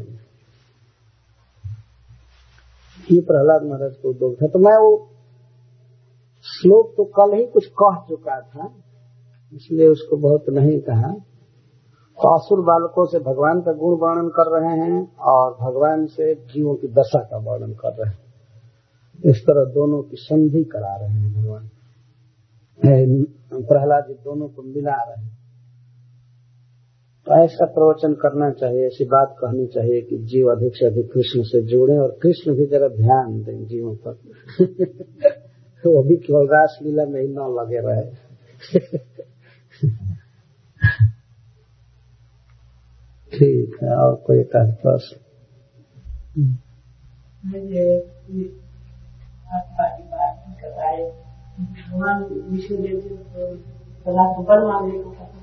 ये प्रहलाद महाराज को उद्योग था। तो मैं वो श्लोक तो कल ही कुछ कह चुका था, इसलिए उसको बहुत नहीं कहा। तो असुर बालकों से भगवान का गुण वर्णन कर रहे हैं और भगवान से जीवों की दशा का वर्णन कर रहे हैं। इस तरह दोनों की संधि करा रहे हैं भगवान। प्रहलाद जी दोनों को मिला रहे हैं। तो ऐसा प्रवचन करना चाहिए, ऐसी बात कहनी चाहिए कि जीव अधिक से अधिक कृष्ण से जुड़े और कृष्ण भी जरा ध्यान दें जीवों पर। तो वो भी केवल रास लीला में ही न लगे रहे। ठीक है, और कोई प्रश्न? भगवान विष्णुदेव प्रहलाद को वर मांगने को कहा,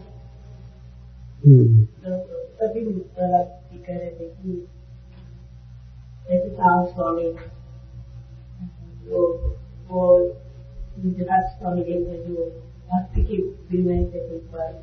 तभी प्रहलाद जी कह रहे थे कि ऐसे साहब स्वामी वो जगह स्वामी देव है जो भक्ति की विनय से कोई बात।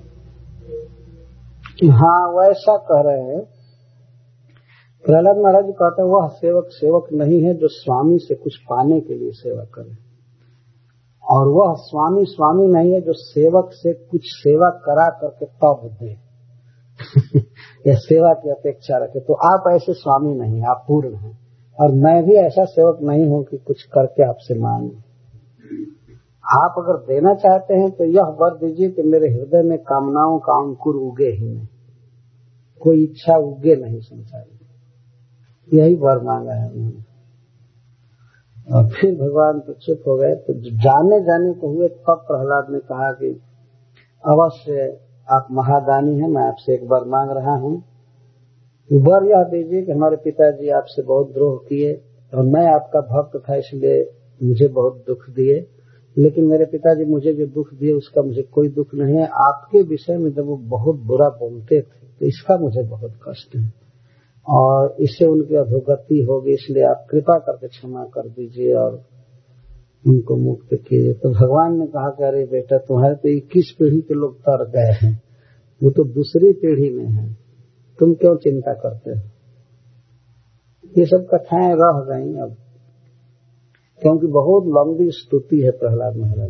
हाँ, वैसा कह रहे हैं। प्रहलाद महाराज जी कहते हैं वह सेवक नहीं है जो स्वामी से कुछ पाने के लिए सेवा करे, और वह स्वामी नहीं है जो सेवक से कुछ सेवा करा करके तब दे। यह सेवा की अपेक्षा रखे। तो आप ऐसे स्वामी नहीं, आप पूर्ण हैं, और मैं भी ऐसा सेवक नहीं हूं कि कुछ करके आपसे मांगू। आप अगर देना चाहते हैं तो यह वर दीजिए कि मेरे हृदय में कामनाओं का अंकुर उगे ही नहीं, कोई इच्छा उगे नहीं संसार में। यही वर मांगा है उन्होंने। और फिर भगवान तो चुप हो गए। तो जाने को हुए तब प्रहलाद ने कहा कि अवश्य आप महादानी हैं, मैं आपसे एक बार मांग रहा हूँ। वर यह दीजिए कि हमारे पिताजी आपसे बहुत द्रोह किए और मैं आपका भक्त था, इसलिए मुझे बहुत दुख दिए, लेकिन मेरे पिताजी मुझे जो दुख दिए उसका मुझे कोई दुख नहीं है। आपके विषय में जब वो बहुत बुरा बोलते थे तो इसका मुझे बहुत कष्ट है, और इससे उनकी अधोगति होगी, इसलिए आप कृपा करके क्षमा कर दीजिए और उनको मुक्त कीजिए। तो भगवान ने कहा कि अरे बेटा, तुम्हारे तो 21 पीढ़ी के लोग तर गए हैं, वो तो दूसरी पीढ़ी में है, तुम क्यों चिंता करते हो? ये सब कथाएं रह गई अब, क्योंकि बहुत लंबी स्तुति है प्रहलाद महाराज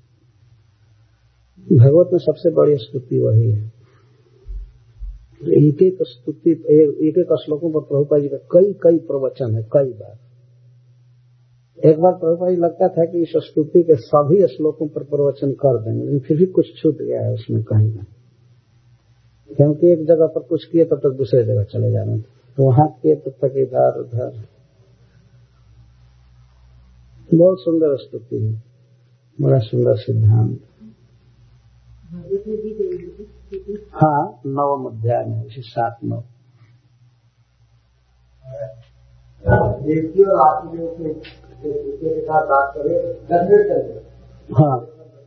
की। भगवत में सबसे बड़ी स्तुति वही है। एक एक स्तुति, एक एक श्लोकों पर प्रभुपाद जी का कई प्रवचन है, कई बार। एक बार प्रभुपाद जी लगता था कि इस स्तुति के सभी श्लोकों पर प्रवचन कर देंगे, लेकिन फिर भी कुछ छूट गया है उसमें कहीं ना, क्योंकि एक जगह पर कुछ किए तब तक दूसरे जगह चले जाना, तो वहां किए तब तक इधर उधर। बहुत सुंदर स्तुति है, बड़ा सुंदर सिद्धांत। हाँ, 9वां अध्याय में इसी 7-9। देखिए और आप के साथ बात करें, हाँ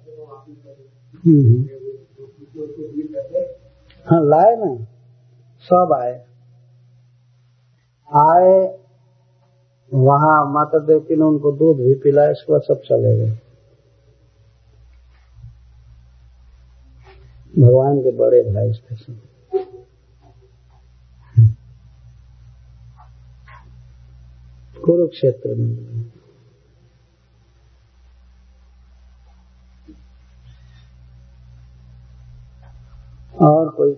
हाँ, लाए ना, सब आए वहाँ माता देवकी ने उनको दूध भी पिलाया, इसके बाद सब चले गए। भगवान के बड़े भाई थे सब। कुरुक्षेत्र में और कोई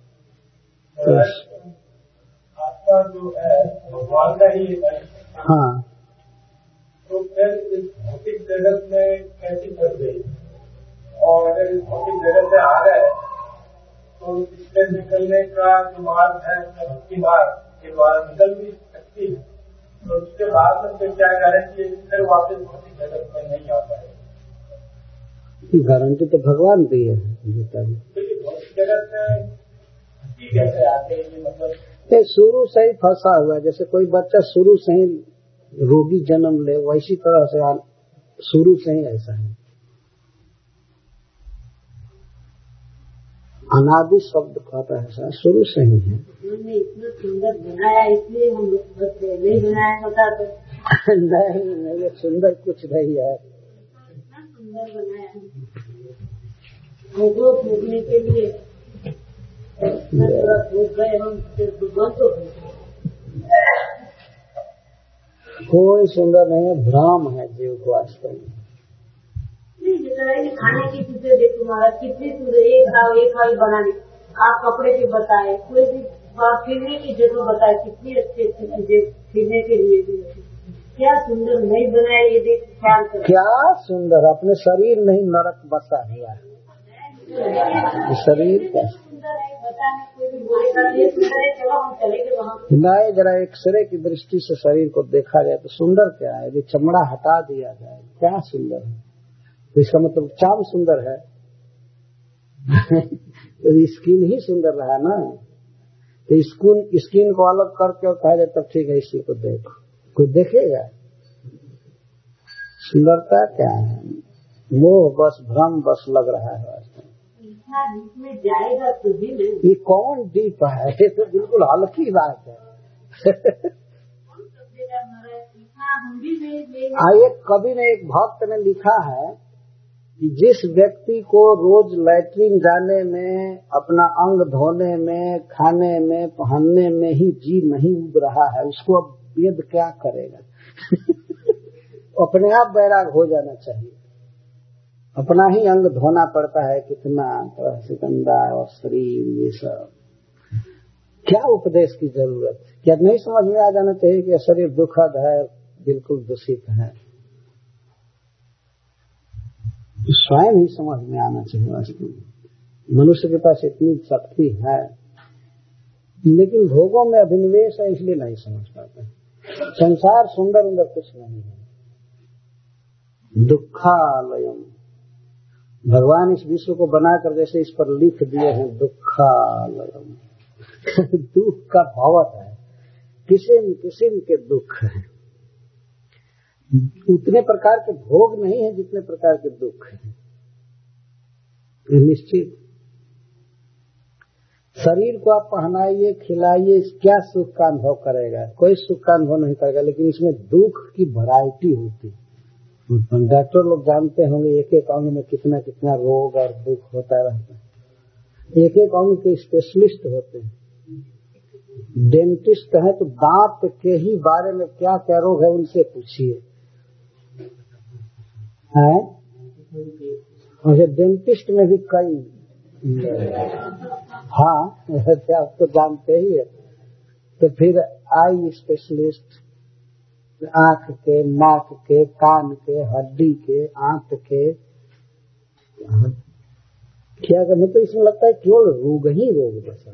आपका जो है भगवान का ही है। हाँ, तो फिर इस भौतिक जगत में कैसी कर गई, और अगर इस भौतिक जगत से आ गए तो इससे निकलने का जो मार्ग है भक्ति मार्ग के द्वारा निकल भी सकती है, तो उसके बाद में फिर क्या गारंटी है कि फिर वापस भौतिक जगत में नहीं आ पाए? गारंटी तो भगवान दी है गीता में। भौतिक जगत में कैसे आते हैं, मतलब शुरू से ही फंसा हुआ है। जैसे कोई बच्चा शुरू से ही रोगी जन्म ले, वैसी तरह से शुरू से ही ऐसा है। अनादि शब्द कहता है ऐसा, शुरू से ही है। उन्होंने इतना सुंदर बनाया, इसलिए हम लोग नहीं बनाया होता तो नहीं, ये सुंदर कुछ नहीं है। इतना सुंदर बनाया भोगो भोगने के लिए, थोड़ा भोग गए हम, कोई सुंदर नहीं है, भ्रम है जीव को वास्तव में। खाने की चीजें देखो महाराज, कितनी सुंदर, एक खाओ बनाने, आप कपड़े के बताए, कोई भी फिरने की जगह बताए, कितनी अच्छी अच्छी चीजें फिरने के लिए भी। क्या सुंदर नहीं बनाया ये देख ख्याल कर। क्या सुंदर, अपने शरीर नहीं नरक बसा हुआ है शरीर का। सुंदर है बताने कोई भी बोलेगा ये सुंदर है, चलो हम चलेंगे वहाँ। नहीं, जरा एक्सरे की दृष्टि से शरीर को देखा जाए तो सुंदर क्या है। यदि चमड़ा हटा दिया जाए क्या सुंदर है, तो इसका मतलब चाम सुंदर है तो स्किन ही सुंदर रहा ना। तो स्किन को अलग करके और कहा जाए तब ठीक है इसी को देखो, कोई देखेगा? सुंदरता क्या है? मोह बस, भ्रम बस लग रहा है। में जाएगा तो भी नहीं। ये कौन डीप है, ये तो बिल्कुल हल्की बात है आइए, कवि ने, एक भक्त ने लिखा है कि जिस व्यक्ति को रोज लैट्रिन जाने में, अपना अंग धोने में, खाने में, पहनने में ही जी नहीं उग रहा है, उसको अब वेद क्या करेगा अपने आप बैराग हो जाना चाहिए। अपना ही अंग धोना पड़ता है, कितना तरह से गंदा और शरीर, ये सब क्या उपदेश की जरूरत है? क्या नहीं समझ में आ जाना चाहिए कि शरीर दुखद है, बिल्कुल दूषित है? स्वयं ही समझ में आना चाहिए। वास्तव में मनुष्य के पास इतनी शक्ति है, लेकिन भोगों में अभिनिवेश है, इसलिए नहीं समझ पाते। संसार सुंदर उंदर कुछ नहीं है। दुखालयम, भगवान इस विश्व को बनाकर जैसे इस पर लिख दिए हैं दुखालयम दुख का भवत है, किस्म किस्म के दुख हैं। उतने प्रकार के भोग नहीं है जितने प्रकार के दुख हैं, निश्चित। शरीर को आप पहनाइए, खिलाइए, क्या सुख का अनुभव करेगा? कोई सुख का अनुभव नहीं करेगा। लेकिन इसमें दुख की वैरायटी होती है। डॉक्टर लोग जानते होंगे एक एक अंग में कितना कितना रोग और दुख होता रहता है। एक एक अंग के स्पेशलिस्ट होते हैं। डेंटिस्ट है तो दांत के ही बारे में क्या क्या रोग है उनसे पूछिए, है? और डेंटिस्ट में भी कई, हाँ आप तो जानते ही है। तो फिर आई स्पेशलिस्ट, आंख के, नाक के, कान के, हड्डी के, आंत के, क्या करने? तो इसमें लगता है केवल रोग ही रोग जैसा।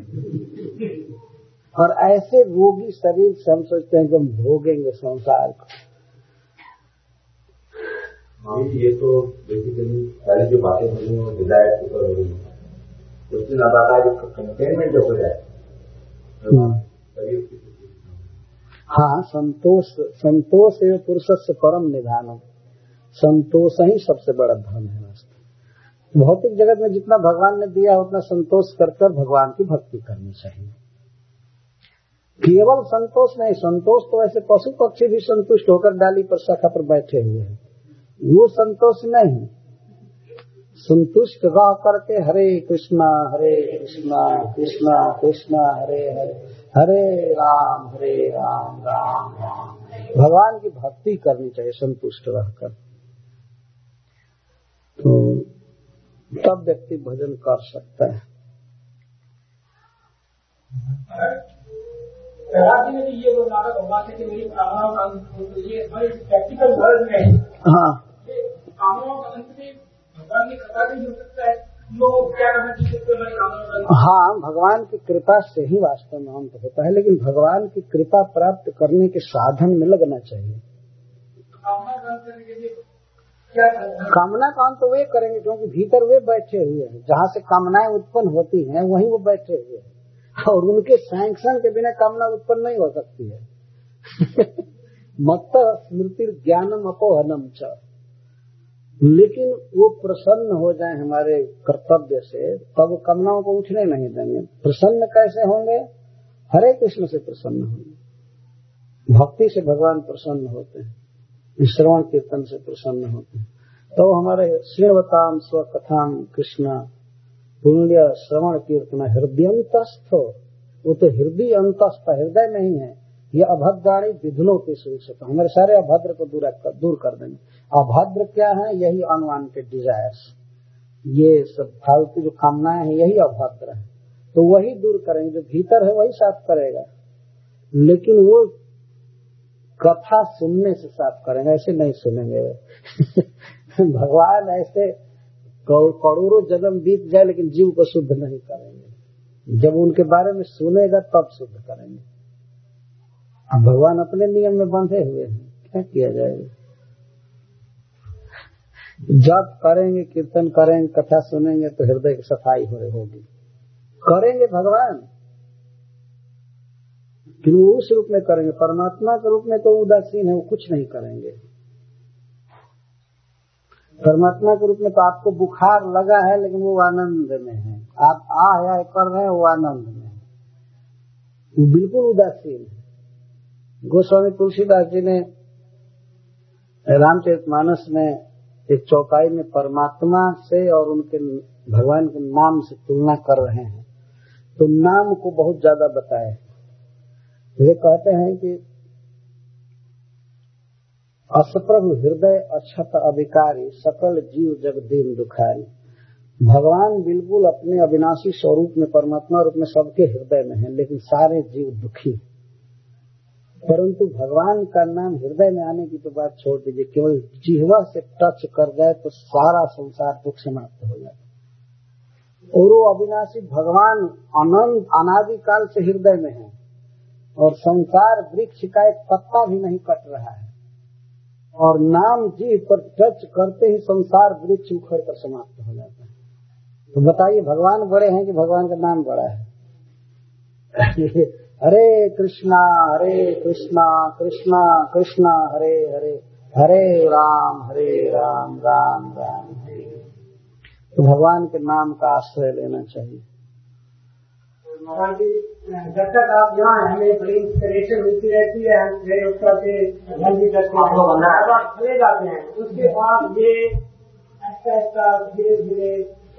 और ऐसे रोगी शरीर से हम सोचते हैं कि हम भोगेंगे संसार को। ये तो बेसिकली सारी जो बातें हो रही हैं डिजायर के ऊपर हो रही है, कुछ दिन आता है कंटेनमेंट हो जाए शरीर की। हाँ, संतोष एवं पुरुषस्य परम निधानम। संतोष ही सबसे बड़ा धन है। भौतिक जगत में जितना भगवान ने दिया उतना संतोष कर भगवान की भक्ति करनी चाहिए। केवल संतोष नहीं, संतोष तो ऐसे पशु पक्षी भी संतुष्ट होकर डाली पर शाखा पर बैठे हुए हैं, वो संतोष नहीं। संतुष्ट रह करके हरे कृष्णा कृष्णा कृष्णा हरे हरे, हरे राम राम राम। भगवान की भक्ति करनी चाहिए संतुष्ट रहकर, तो तब व्यक्ति भजन कर सकता है। ये नाटक भगवान से मेरी कामनाओं का अंत, ये हमारे प्रैक्टिकल वर्ल्ड में, हाँ, कामनाओं का अंत में भगवान की कृपा नहीं हो सकता है। लोग क्या करना चाहिए? हाँ, भगवान की कृपा से ही वास्तव में अंत होता है, लेकिन भगवान की कृपा प्राप्त करने के साधन में लगना चाहिए। कामना का अंत वे करेंगे क्योंकि भीतर वे बैठे हुए हैं, जहाँ से कामनाएं उत्पन्न होती हैं वहीं वो बैठे हुए हैं, और उनके सैंक्शन के बिना कामना उत्पन्न नहीं हो सकती है मत स्मृति ज्ञानम अपोहनम च। लेकिन वो प्रसन्न हो जाए हमारे कर्तव्य से, तब कामनाओं को उठने नहीं देंगे। प्रसन्न कैसे होंगे? हरे कृष्ण से प्रसन्न होंगे, भक्ति से भगवान प्रसन्न होते हैं, श्रवण कीर्तन से प्रसन्न होते हैं। तो हमारे श्रीवताम स्वकथाम कृष्ण पुण्य श्रवण कीर्तन हृदयंतस्थ, वो तो हृदय अंतस्थ, हृदय नहीं है। ये अभद्राणी विधुलो के सूच, हमारे सारे अभद्र को दूर कर देंगे। अभद्र क्या है? यही अनवांटेड डिजायर्स, ये सब फालतू जो कामनाएं हैं, यही अभद्र है। तो वही दूर करेंगे, जो भीतर है वही साफ करेगा। लेकिन वो कथा सुनने से साफ करेंगे, ऐसे नहीं सुनेंगे। भगवान ऐसे करोड़ों जन्म बीत जाए लेकिन जीव को शुद्ध नहीं करेंगे। जब उनके बारे में सुनेगा तब शुद्ध करेंगे। अब भगवान अपने नियम में बंधे हुए हैं, क्या किया जाएगा। जब करेंगे, कीर्तन करेंगे, कथा सुनेंगे तो हृदय की सफाई होगी। करेंगे भगवान, कि वो उस रूप में करेंगे। परमात्मा के रूप में तो उदासीन है, वो कुछ नहीं करेंगे। परमात्मा के रूप में तो आपको बुखार लगा है लेकिन वो आनंद में है, आप आया कर रहे हैं, वो आनंद में है, वो बिल्कुल उदासीन है। गोस्वामी तुलसीदास जी ने रामचरितमानस में एक चौपाई में परमात्मा से और उनके भगवान के नाम से तुलना कर रहे हैं, तो नाम को बहुत ज्यादा बताए। वे कहते हैं कि असप्रभु हृदय अक्षत अविकारी, सकल जीव जग दीन दुखारी। भगवान बिल्कुल अपने अविनाशी स्वरूप में, परमात्मा रूप में सबके हृदय में है, लेकिन सारे जीव दुखी। परंतु भगवान का नाम हृदय में आने की तो बात छोड़ दीजिए, केवल जिह्वा से टच कर जाए तो सारा संसार दुख समाप्त हो जाता। और वो अविनाशी भगवान अनंत अनादिकाल से हृदय में है, और संसार वृक्ष का एक पत्ता भी नहीं कट रहा है, और नाम जीव पर टच करते ही संसार वृक्ष उखड़ कर समाप्त हो जाता है। तो बताइए, भगवान बड़े हैं कि भगवान का नाम बड़ा है? हरे कृष्णा कृष्णा कृष्णा हरे हरे, हरे राम राम राम हरे। तो भगवान के नाम का आश्रय लेना चाहिए। जब तक आप यहाँ हमें बड़ी इंस्पिरेशन मिलती रहती है, हम घर भी करते हैं, चले जाते हैं, उसके बाद ये ऐसा धीरे धीरे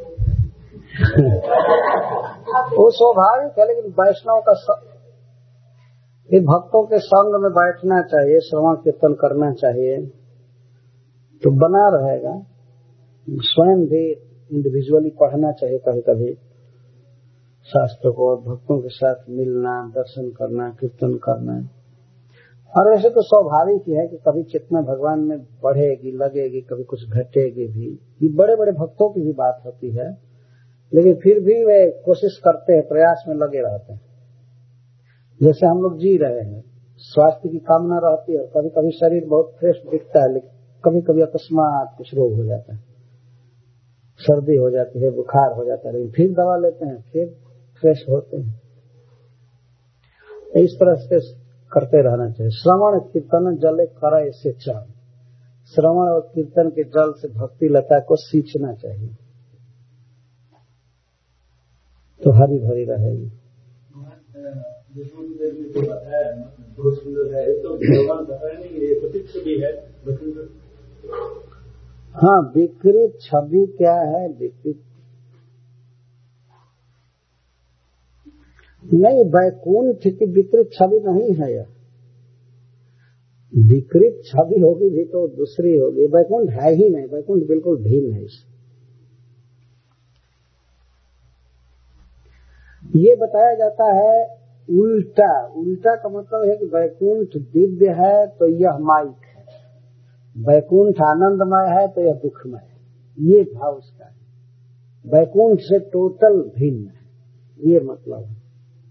वो स्वाभाविक है। लेकिन वैष्णव का ये भक्तों के संग में बैठना चाहिए, श्रवण कीर्तन करना चाहिए, तो बना रहेगा। स्वयं भी इंडिविजुअली पढ़ना चाहिए कभी कभी शास्त्र को, और भक्तों के साथ मिलना, दर्शन करना, कीर्तन करना। और वैसे तो स्वाभाविक ही है कि कभी चेतना भगवान में बढ़ेगी, लगेगी, कभी कुछ घटेगी भी। ये बड़े बड़े भक्तों की भी बात होती है, लेकिन फिर भी वे कोशिश करते हैं, प्रयास में लगे रहते हैं। जैसे हम लोग जी रहे हैं, स्वास्थ्य की कामना रहती है, और कभी कभी शरीर बहुत फ्रेश दिखता है, लेकिन कभी कभी अकस्मात कुछ रोग हो जाता है, सर्दी हो जाती है, बुखार हो जाता है, लेकिन फिर दवा लेते हैं, फिर फ्रेश होते हैं। इस तरह से करते रहना चाहिए। श्रवण कीर्तन जले करे से चल, श्रवण और कीर्तन के जल से भक्ति लता को सींचना चाहिए, तो हरी भरी रहेगी। हाँ, विकृत छवि क्या है? विकृत नहीं, वैकुंठ की विकृत छवि नहीं है यह। विकृत छवि होगी भी तो दूसरी होगी, वैकुंठ है ही नहीं, वैकुंठ बिल्कुल भिन्न है इससे। ये बताया जाता है उल्टा। उल्टा का मतलब है कि वैकुंठ दिव्य है तो यह माइक है, वैकुंठ आनंदमय है तो यह दुखमय है, ये भाव उसका है। वैकुंठ से टोटल भिन्न है, ये मतलब है।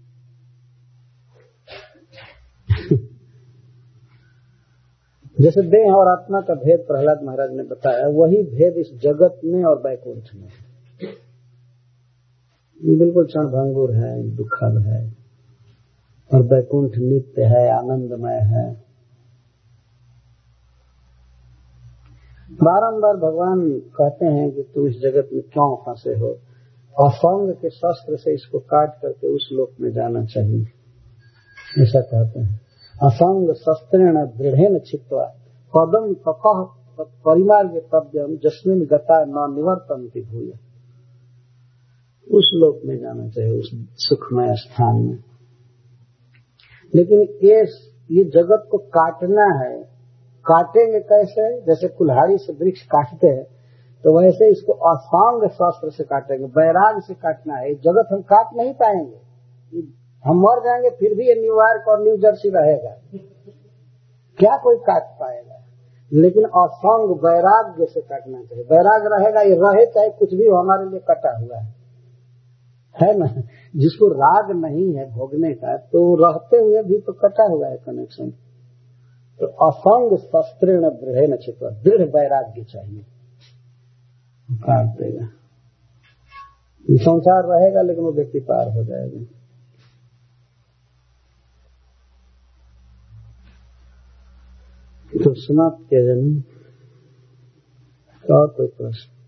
जैसे देह और आत्मा का भेद प्रहलाद महाराज ने बताया, वही भेद इस जगत में और वैकुंठ में है। बिल्कुल क्षणभंगुर है, दुखद है, और वैकुंठ नित्य है, आनंदमय है। बारंबार भगवान कहते हैं कि तुम इस जगत में क्यों फंसे हो, असंग के शस्त्र से इसको काट करके उस लोक में जाना चाहिए, ऐसा कहते हैं। असंग शस्त्रेण दृढ़ेन छित्त्वा पदम ततः परिमार्ग तब्यम जस्मिन् गता न निवर्तन्ति भूय। उस लोक में जाना चाहिए, उस सुखमय स्थान में। लेकिन ये जगत को काटना है। काटेंगे कैसे? जैसे कुल्हाड़ी से वृक्ष काटते हैं, तो वैसे इसको असंग शस्त्र से काटेंगे, वैराग से काटना है। जगत हम काट नहीं पाएंगे, हम मर जाएंगे फिर भी ये न्यूयॉर्क और न्यू जर्सी रहेगा। क्या कोई काट पाएगा? लेकिन असंग वैराग्य से काटना चाहिए। वैराग्य रहेगा, ये रहे चाहे कुछ भी हो, हमारे लिए कटा हुआ है ना। जिसको राग नहीं है भोगने का, तो रहते हुए भी तो कटा हुआ है कनेक्शन। तो असंग शस्त्रेण दृढ़ेन चित्वा, दृढ़ वैराग्य चाहिए, काट देगा। संसार रहेगा लेकिन वो व्यक्ति पार हो जाएगा। तो समाप्त किया जाए। और कोई प्रश्न?